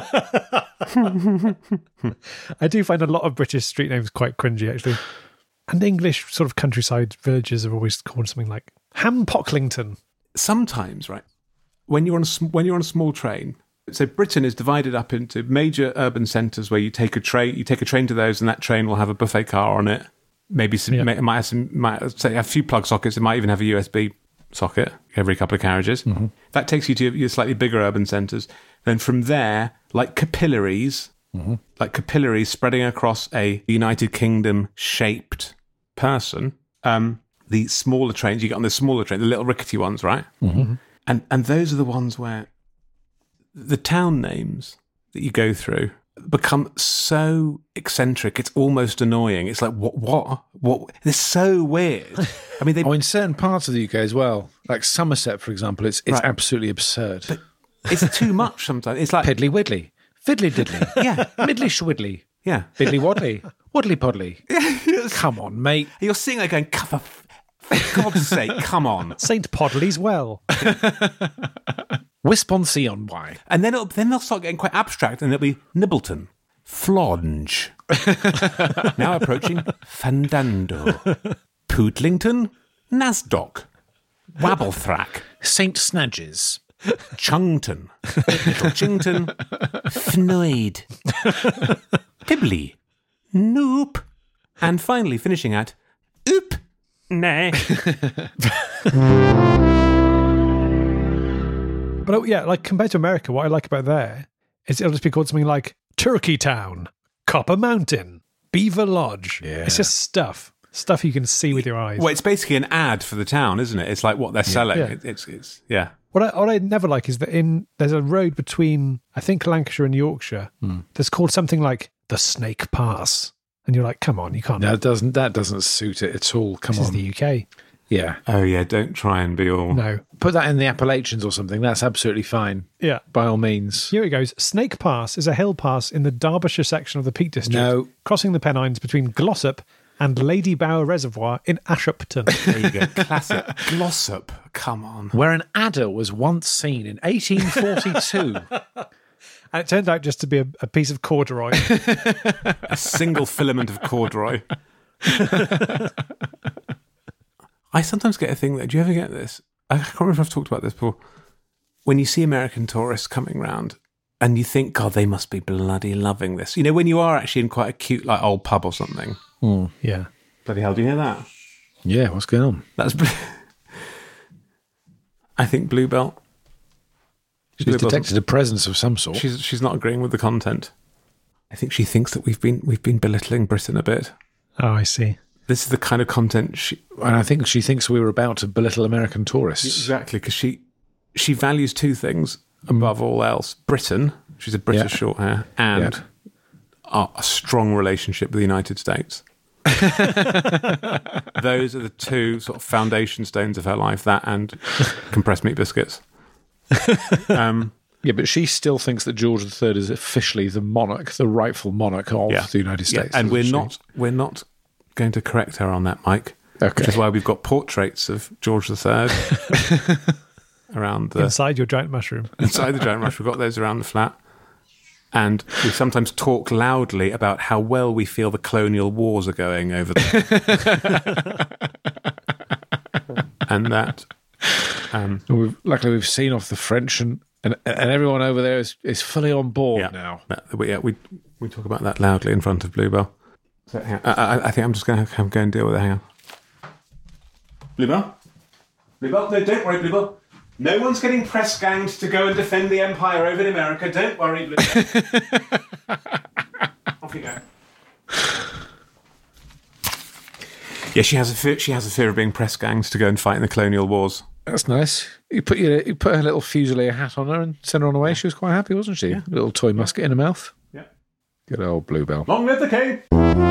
I do find a lot of British street names quite cringy, actually. And English sort of countryside villages are always called something like Ham Pocklington. Sometimes, right, when you're on a, sm- when you're on a small train, so Britain is divided up into major urban centres where you take a train, you take a train to those, and that train will have a buffet car on it. Maybe some, Yeah. may, it might have some, might say a few plug sockets. It might even have a U S B socket every couple of carriages. Mm-hmm. That takes you to your slightly bigger urban centres. Then from there, like capillaries, mm-hmm. like capillaries spreading across a United Kingdom shaped person. Um, the smaller trains you get on the smaller train, the little rickety ones, right? Mm-hmm. And and those are the ones where the town names that you go through become so eccentric, it's almost annoying. It's like, what, what, what? They're so weird. I mean, they. Oh, in certain parts of the U K as well, like Somerset, for example, it's it's Right. absolutely absurd. But it's too much sometimes. It's like, Piddly widdly, fiddly diddly, yeah, middly schwiddly, yeah. biddly waddly, waddly poddly. Come on, mate. You're seeing there going, for, for God's sake, come on. Saint Podley's Well. Wisp on sea on why. And then it'll, then they'll start getting quite abstract, and it'll be Nibbleton, Flonge, now approaching Fandando, Poodlington, Nasdock, Wabblethrack, Saint Snadges. Chungton, Chington, Fnoid, Pibbly, Noop, and finally finishing at Oop. Nay. But oh, yeah, like compared to America, what I like about there is it'll just be called something like Turkey Town, Copper Mountain, Beaver Lodge. Yeah. It's just stuff. Stuff you can see with your eyes. Well, it's basically an ad for the town, isn't it? It's like what they're selling. Yeah. It, it's, it's, yeah. What I, what I never like is that in there's a road between I think Lancashire and Yorkshire that's called something like the Snake Pass, and you're like, come on, you can't. No, it doesn't that doesn't suit it at all. Come this is on. the U K. Yeah. Oh, yeah, don't try and be all... No, Put that in the Appalachians or something. That's absolutely fine. yeah. By all means. Here it goes. Snake Pass is a hill pass in the Derbyshire section of the Peak District, No. crossing the Pennines between Glossop and Lady Bower Reservoir in Ashupton. There you go. Classic. Glossop. Come on. Where an adder was once seen in eighteen forty-two. And it turned out just to be a, a piece of corduroy. A single filament of corduroy. I sometimes get a thing that, do you ever get this? I can't remember if I've talked about this before. When you see American tourists coming round and you think, God, they must be bloody loving this. You know, when you are actually in quite a cute, like, old pub or something. Yeah. Bloody hell, do you hear that? Yeah, what's going on? That's... I think Bluebell. She's detected a presence of some sort. She's she's not agreeing with the content. I think she thinks that we've been we've been belittling Britain a bit. Oh, I see. This is the kind of content she... And I think she thinks we were about to belittle American tourists. Exactly, because she, she values two things above all else. Britain, she's a British Yeah. short hair, and Yeah. our, a strong relationship with the United States. Those are the two sort of foundation stones of her life, that and compressed meat biscuits. Um, Yeah, but she still thinks that George the Third is officially the monarch, the rightful monarch of yeah. the United Yeah, States. and we're doesn't she? not, we're not going to correct her on that, Mike. Okay. Which is why we've got portraits of George the Third around the... Inside your giant mushroom. Inside the giant rush, we've got those around the flat. And we sometimes talk loudly about how well we feel the colonial wars are going over there. And that... Um, And we've, luckily, we've seen off the French, and, and, and everyone over there is, is fully on board yeah, now. that, we, yeah, we, we talk about that loudly in front of Bluebell. So, hang on. I, I, I think I'm just going to go and deal with it. Hang on. Bluebell? Bluebell? No, don't worry, Bluebell. No one's getting press ganged to go and defend the Empire over in America. Don't worry, Bluebell. Off you go. Yeah, she has a fear. She has a fear of being press ganged to go and fight in the colonial wars. That's nice. You put your, you put her little Fusilier hat on her and sent her on the way. She was quite happy, wasn't she? Little toy musket in her mouth. Yeah. Good old Bluebell. Long live the king.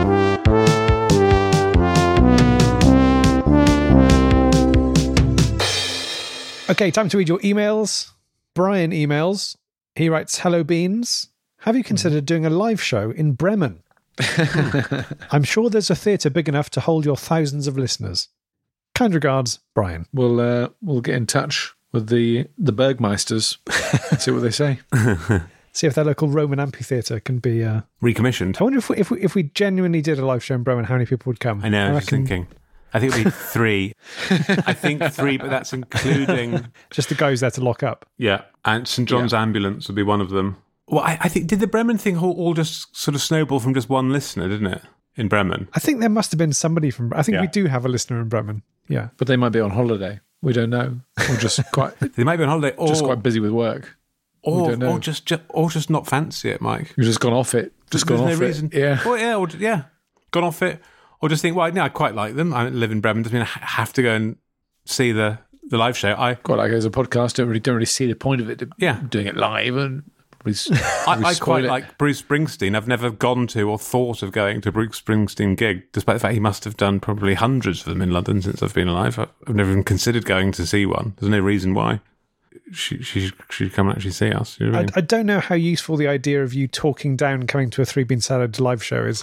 Okay, time to read your emails. Brian emails. He writes, "Hello, Beans. Have you considered doing a live show in Bremen? I'm sure there's a theatre big enough to hold your thousands of listeners. Kind regards, Brian." We'll uh, we'll get in touch with the the Bergmeisters. See what they say. See if their local Roman amphitheatre can be... Uh... Recommissioned. I wonder if we, if we if we genuinely did a live show in Bremen, how many people would come? I know, I was reckon thinking. I think it'd be three. I think three, but that's including... just the guys there to lock up. Yeah, and St John's Ambulance would be one of them. Well, I, I think, did the Bremen thing all, all just sort of snowball from just one listener, didn't it, in Bremen? I think there must have been somebody from... I think Yeah. we do have a listener in Bremen. Yeah. But they might be on holiday. We don't know. Or just quite They might be on holiday, or just quite busy with work. or, don't know. or just, just or just not fancy it, Mike. You've just gone off it. Just There's gone no off reason. it. Yeah. Well, yeah, or, yeah, gone off it, or just think, well, no, I quite like them. I live in Bremen. Doesn't mean I ha- have to go and see the, the live show. I Quite like it as a podcast. Don't really don't really see the point of it. Yeah. Doing it live and we, I, we I spoil quite it. like Bruce Springsteen. I've never gone to or thought of going to a Bruce Springsteen gig, despite the fact he must have done probably hundreds of them in London since I've been alive. I've I've never even considered going to see one. There's no reason why. She she should come and actually see us. You know what I I, mean? I don't know how useful the idea of you talking down coming to a Three Bean Salad live show is.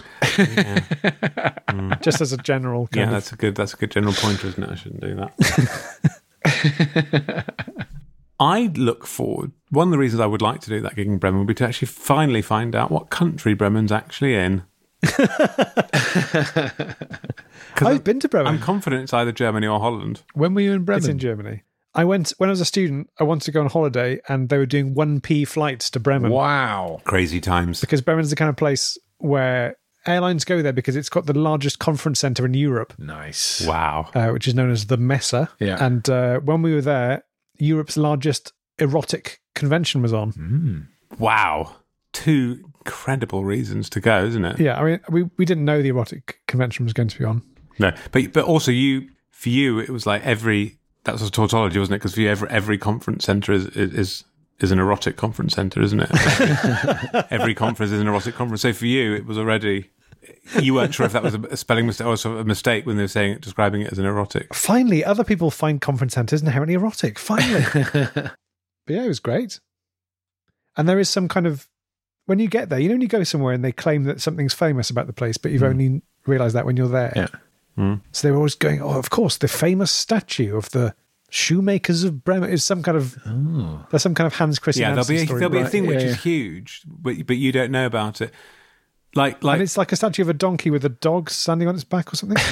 Just as a general kind Yeah, of... that's a good that's a good general pointer, isn't it? I shouldn't do that. I look forward. One of the reasons I would like to do that gig in Bremen would be to actually finally find out what country Bremen's actually in. I've been to Bremen. I'm confident it's either Germany or Holland. When were you in It's Bremen? in Germany. I went when I was a student. I wanted to go on holiday, and they were doing one p flights to Bremen Wow. Crazy times. because Bremen's the kind of place where airlines go there because it's got the largest conference center in Europe, Nice. Wow. uh, which is known as the Messe. Yeah. And uh, when we were there, Europe's largest erotic convention was on. Wow. Two incredible reasons to go, isn't it? Yeah, I mean, we, we didn't know the erotic convention was going to be on. No. But but also you for you it was like every that was tautology, wasn't it? Because for you every every conference centre is is is an erotic conference centre, isn't it? Every conference is an erotic conference. So for you it was already you weren't sure if that was a, a spelling mistake or sort of a mistake when they were saying it, describing it as an erotic. Finally, other people find conference centres inherently erotic. Finally. But yeah, it was great. And there is some kind of, when you get there, you know, when you go somewhere and they claim that something's famous about the place, but you've only realised that when you're there. Yeah. So they were always going, oh, of course, the famous statue of the shoemakers of Bremen is some kind of, there's some kind of Hans Christian Yeah, there'll be a, Andersen story. there'll be a Right. thing which Yeah, is yeah. huge, but but you don't know about it. Like like And it's like a statue of a donkey with a dog standing on its back or something.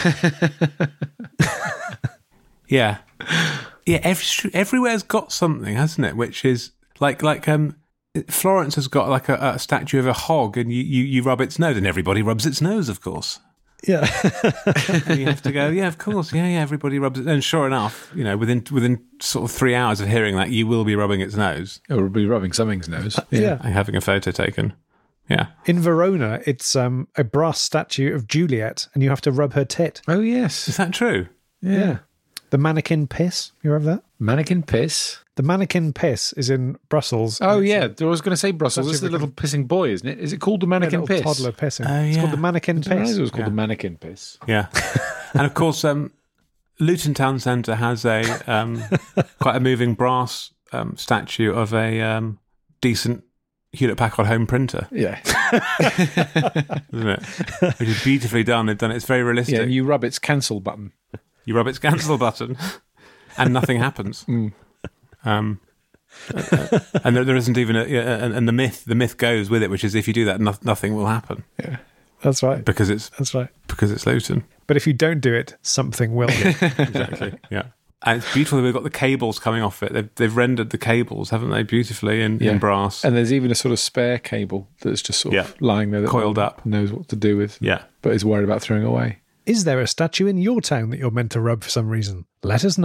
yeah, yeah. Every, everywhere's got something, hasn't it? Which is like like um, Florence has got like a, a statue of a hog, and you, you you rub its nose, and everybody rubs its nose, of course. Yeah. And you have to go, yeah, of course, yeah, yeah, everybody rubs it. And sure enough, you know, within within sort of three hours of hearing that, you will be rubbing its nose. It will be rubbing something's nose. Yeah. And having a photo taken. Yeah. In Verona, it's um, a brass statue of Juliet, and you have to rub her tit. Oh, yes. Is that true? Yeah. The mannequin piss. You ever have that? Mannequin piss. The mannequin piss is in Brussels. Oh, and it's yeah. a- I was going to say Brussels. This is the little pissing boy, isn't it? Is it called the a mannequin little piss? toddler pissing. Oh, It's yeah. called the mannequin I didn't realise piss. it was called Yeah. the mannequin piss. Yeah. And of course, um, Luton Town Centre has a um, quite a moving brass um, statue of a um, decent Hewlett-Packard home printer, Yeah. isn't it? Which is beautifully done. They've done it. It's very realistic. Yeah, and you rub its cancel button. You rub its cancel button, and nothing happens. Mm. Um, uh, and there, there isn't even a. Yeah, and, and the myth, the myth goes with it, which is if you do that, no, nothing will happen That's right. because it's That's right. because it's Luton. But if you don't do it, something will. Exactly. Yeah. And it's beautiful. We've got the cables coming off it. They've, they've rendered the cables, haven't they, beautifully in, Yeah. in brass. And there's even a sort of spare cable that's just sort of Yeah. lying there that Coiled one up. knows what to do with, Yeah. but is worried about throwing away. Is there a statue in your town that you're meant to rub for some reason? Let us know.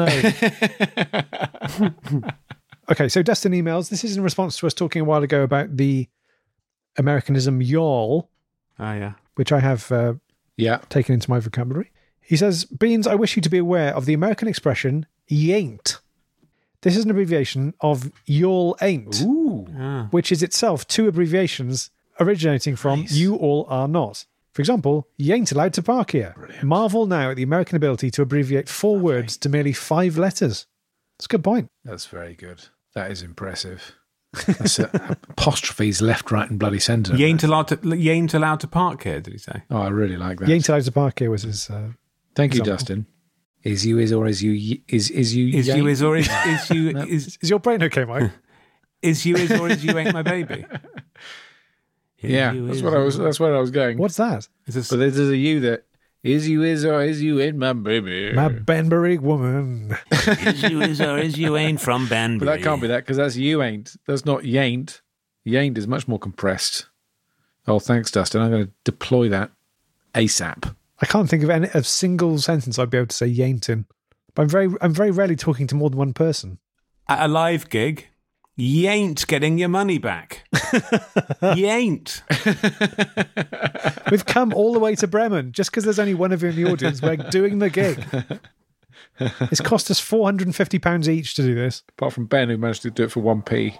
Okay, so Dustin emails. This is in response to us talking a while ago about the Americanism y'all, Oh, yeah. which I have uh, Yeah. taken into my vocabulary. He says, Beans, I wish you to be aware of the American expression, y'ain't. This is an abbreviation of y'all ain't, Ooh. Ah. which is itself two abbreviations originating from you all are not. For example, you ain't allowed to park here. Marvel now at the American ability to abbreviate four words to merely five letters. That's a good point. That's very good. That is impressive. That's a, apostrophes left, right, and bloody centre. You ain't allowed to. You ain't allowed to park here. Did he say? Oh, I really like that. You ain't allowed to park here was his... Uh, Thank you, example. Dustin. Is you is or is you y- is is you Is yank? you is or is, is you is is your brain okay, Mike? is you is or is you ain't my baby? Is Yeah, you that's is what I or- was. That's where I was going. What's that? Is this, But there's a you that is you is or is you in my baby. My Banbury woman. is you is or is you ain't from Banbury? But that can't be that because that's you ain't. That's not yain't. Yain't is much more compressed. Oh, thanks, Dustin. I'm going to deploy that ASAP. I can't think of any a single sentence I'd be able to say y'ain't in. But I'm very I'm very rarely talking to more than one person. At a live gig, you ain't getting your money back. You ain't. We've come all the way to Bremen just because there's only one of you in the audience. We're doing the gig. It's cost us four hundred fifty pounds each to do this. Apart from Ben, who managed to do it for one p.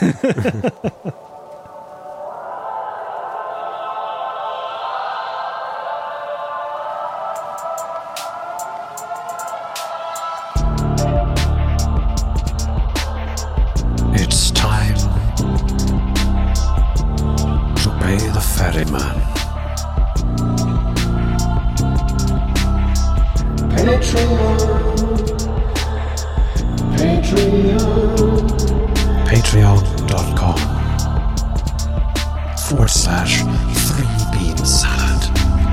It's time to pay the ferryman. Patreon.com forward slash three bean salad.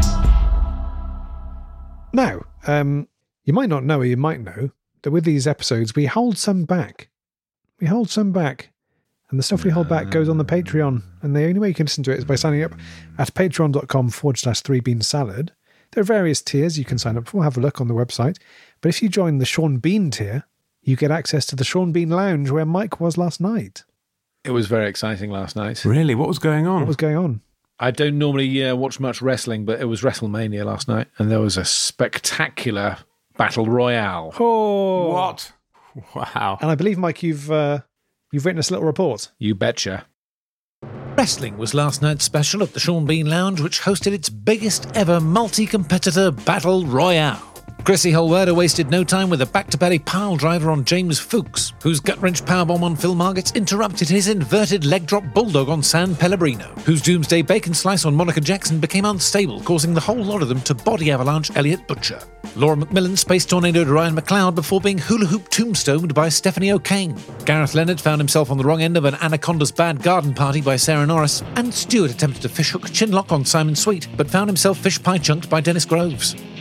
Now, um, you might not know or you might know that with these episodes, we hold some back. We hold some back. And the stuff we hold back goes on the Patreon. And the only way you can listen to it is by signing up at patreon.com forward slash three bean salad. There are various tiers you can sign up for. Have a look on the website. But if you join the Sean Bean tier, you get access to the Sean Bean Lounge where Mike was last night. It was very exciting last night. Really? What was going on? What was going on? I don't normally uh, watch much wrestling, but it was WrestleMania last night, and there was a spectacular battle royale. Oh, What? Wow. And I believe, Mike, you've uh, you've written us a little report. You betcha. Wrestling was last night's special at the Sean Bean Lounge, which hosted its biggest ever multi-competitor battle royale. Chrissy Holwerda wasted no time with a back-to-belly pile driver on James Fuchs, whose gut-wrench powerbomb on Phil Margits interrupted his inverted leg-drop bulldog on San Pellegrino, whose doomsday bacon slice on Monica Jackson became unstable, causing the whole lot of them to body avalanche Elliot Butcher. Laura McMillan space tornadoed Ryan McLeod before being hula-hoop tombstoned by Stephanie O'Kane. Gareth Leonard found himself on the wrong end of an Anaconda's Bad Garden party by Sarah Norris, and Stewart attempted a fishhook chinlock on Simon Sweet, but found himself fish pie chunked by Dennis Groves.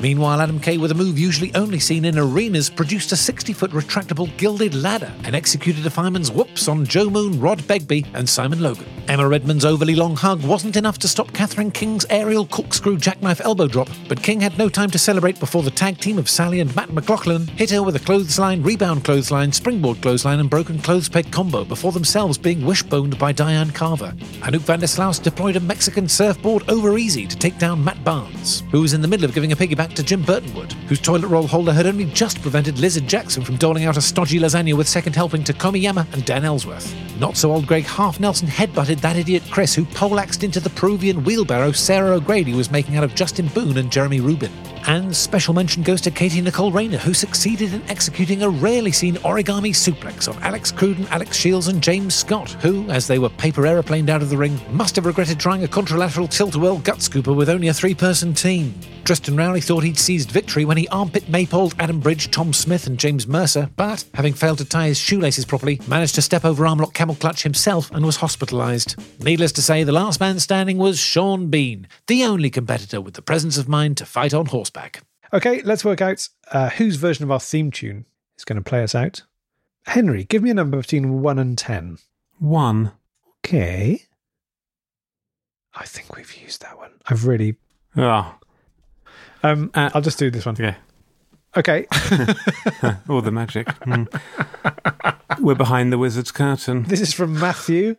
Meanwhile, Adam Kay, with a move usually only seen in arenas, produced a sixty-foot retractable gilded ladder and executed a fireman's whoops on Joe Moon, Rod Begbie and Simon Logan. Emma Redmond's overly long hug wasn't enough to stop Catherine King's aerial corkscrew jackknife elbow drop, but King had no time to celebrate before the tag team of Sally and Matt McLaughlin hit her with a clothesline, rebound clothesline, springboard clothesline and broken clothes peg combo before themselves being wishboned by Diane Carver. Anouk van der Slaus deployed a Mexican surfboard over easy to take down Matt Barnes, who was in the middle of giving a piggyback to Jim Burtonwood, whose toilet roll holder had only just prevented Lizard Jackson from doling out a stodgy lasagna with second helping to Komiyama and Dan Ellsworth. Not so old Greg Half Nelson headbutted that idiot Chris, who poleaxed into the Peruvian wheelbarrow Sarah O'Grady was making out of Justin Boone and Jeremy Rubin. And special mention goes to Katie Nicole Rayner, who succeeded in executing a rarely seen origami suplex on Alex Cruden, Alex Shields and James Scott, who, as they were paper aeroplaned out of the ring, must have regretted trying a contralateral tilt-a-whirl gut scooper with only a three-person team. Tristan Rowley thought he'd seized victory when he armpit maypoled Adam Bridge, Tom Smith and James Mercer, but, having failed to tie his shoelaces properly, managed to step over armlock camel clutch himself and was hospitalised. Needless to say, the last man standing was Sean Bean, the only competitor with the presence of mind to fight on horseback. Okay, let's work out uh, whose version of our theme tune is going to play us out. Henry, give me a number between one and ten. One. Okay. I think we've used that one. I've really... Oh. Um, Uh, I'll just do this one. Okay. Okay. All the magic. Mm. We're behind the wizard's curtain. This is from Matthew.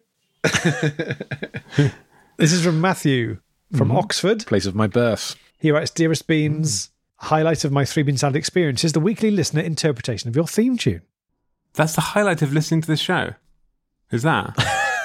This is from Matthew from Mhm. Oxford. Place of my birth. He writes, Dearest Beans, highlight of my three bean salad experience is the weekly listener interpretation of your theme tune. That's the highlight of listening to the show. Is that?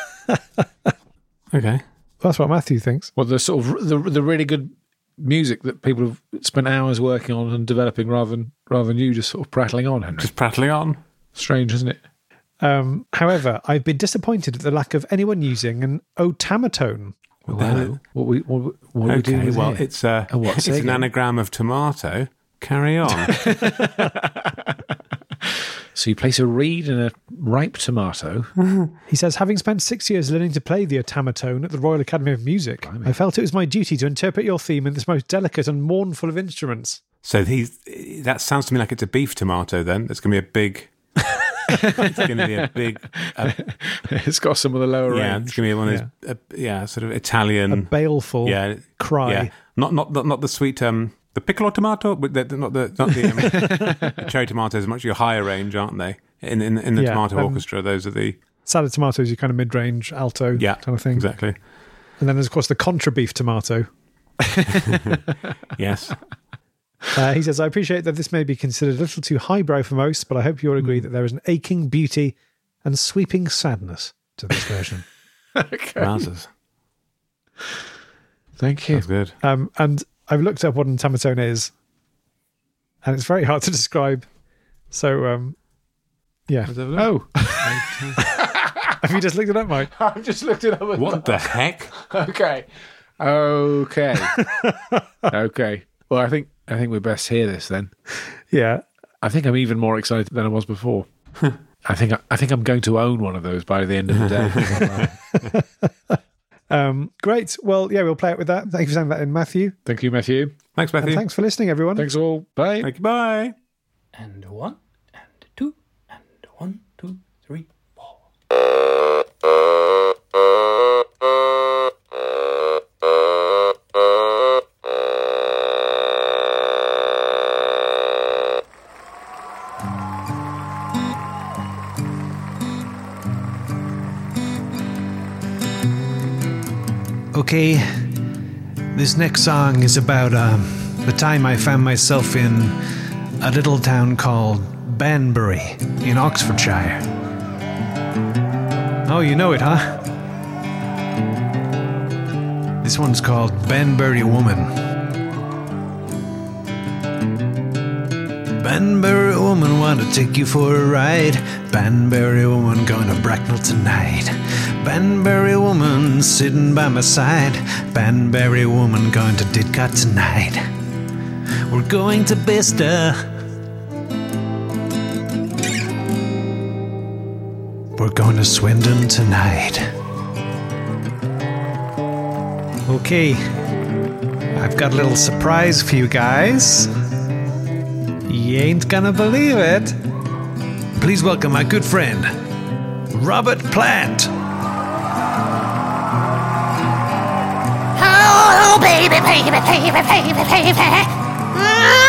Okay. That's what Matthew thinks. Well, the sort of the, the really good music that people have spent hours working on and developing rather than rather than you just sort of prattling on, Henry. Just prattling on. Strange, isn't it? Um, however, I've been disappointed at the lack of anyone using an otamatone. What the hell? What we what, we- what are we doing Okay, with well, here? it's, uh, A what? it's Say an again. anagram of tomato. Carry on. So you place a reed in a ripe tomato. He says, having spent six years learning to play the otamatone at the Royal Academy of Music, I felt it was my duty to interpret your theme in this most delicate and mournful of instruments. So he's, that sounds to me like it's a beef tomato then. It's going to be a big... it's going to be a big... Uh, It's got some of the lower yeah, range. it's going to be one of those, uh, yeah, sort of Italian... A baleful yeah, cry. Yeah. Not, not, not, not the sweet... Um, the piccolo tomato, but the, not the not the um, cherry tomatoes are much your higher range, aren't they? In in, in the Yeah, tomato um, orchestra, those are the Salad tomatoes, your kind of mid-range, alto yeah kind of thing. exactly. And then there's, of course, the contra beef tomato. Yes. Uh, he says, I appreciate that this may be considered a little too highbrow for most, but I hope you'll agree that there is an aching beauty and sweeping sadness to this version. Okay. Wowzers. Thank you. That's good. Um, and I've looked up what an otamatone is, and it's very hard to describe. So, um, yeah. Oh, Have you just looked it up, Mike? I've just looked it up. as What the heck? well. Okay. Okay. Okay. Well, I think I think we best hear this then. Yeah. I think I'm even more excited than I was before. I think I, I think I'm going to own one of those by the end of the day. Um, great. Well, yeah, we'll play it with that. Thank you for saying that in, Matthew. Thank you, Matthew. Thanks, And Matthew. thanks for listening, everyone. Thanks all. Bye. Thank you. Bye. And one, and two, and one, two, three, four. Okay, this next song is about um, the time I found myself in a little town called Banbury in Oxfordshire. Oh, you know it, huh? This one's called Banbury Woman. Banbury woman, wanna take you for a ride. Banbury woman, going to Bracknell tonight. Banbury woman, sitting by my side. Banbury woman, going to Didcot tonight. We're going to Bicester. We're going to Swindon tonight. Okay. I've got a little surprise for you guys. You ain't gonna believe it. Please welcome my good friend, Robert Plant. Oh, baby, baby, baby, baby, baby.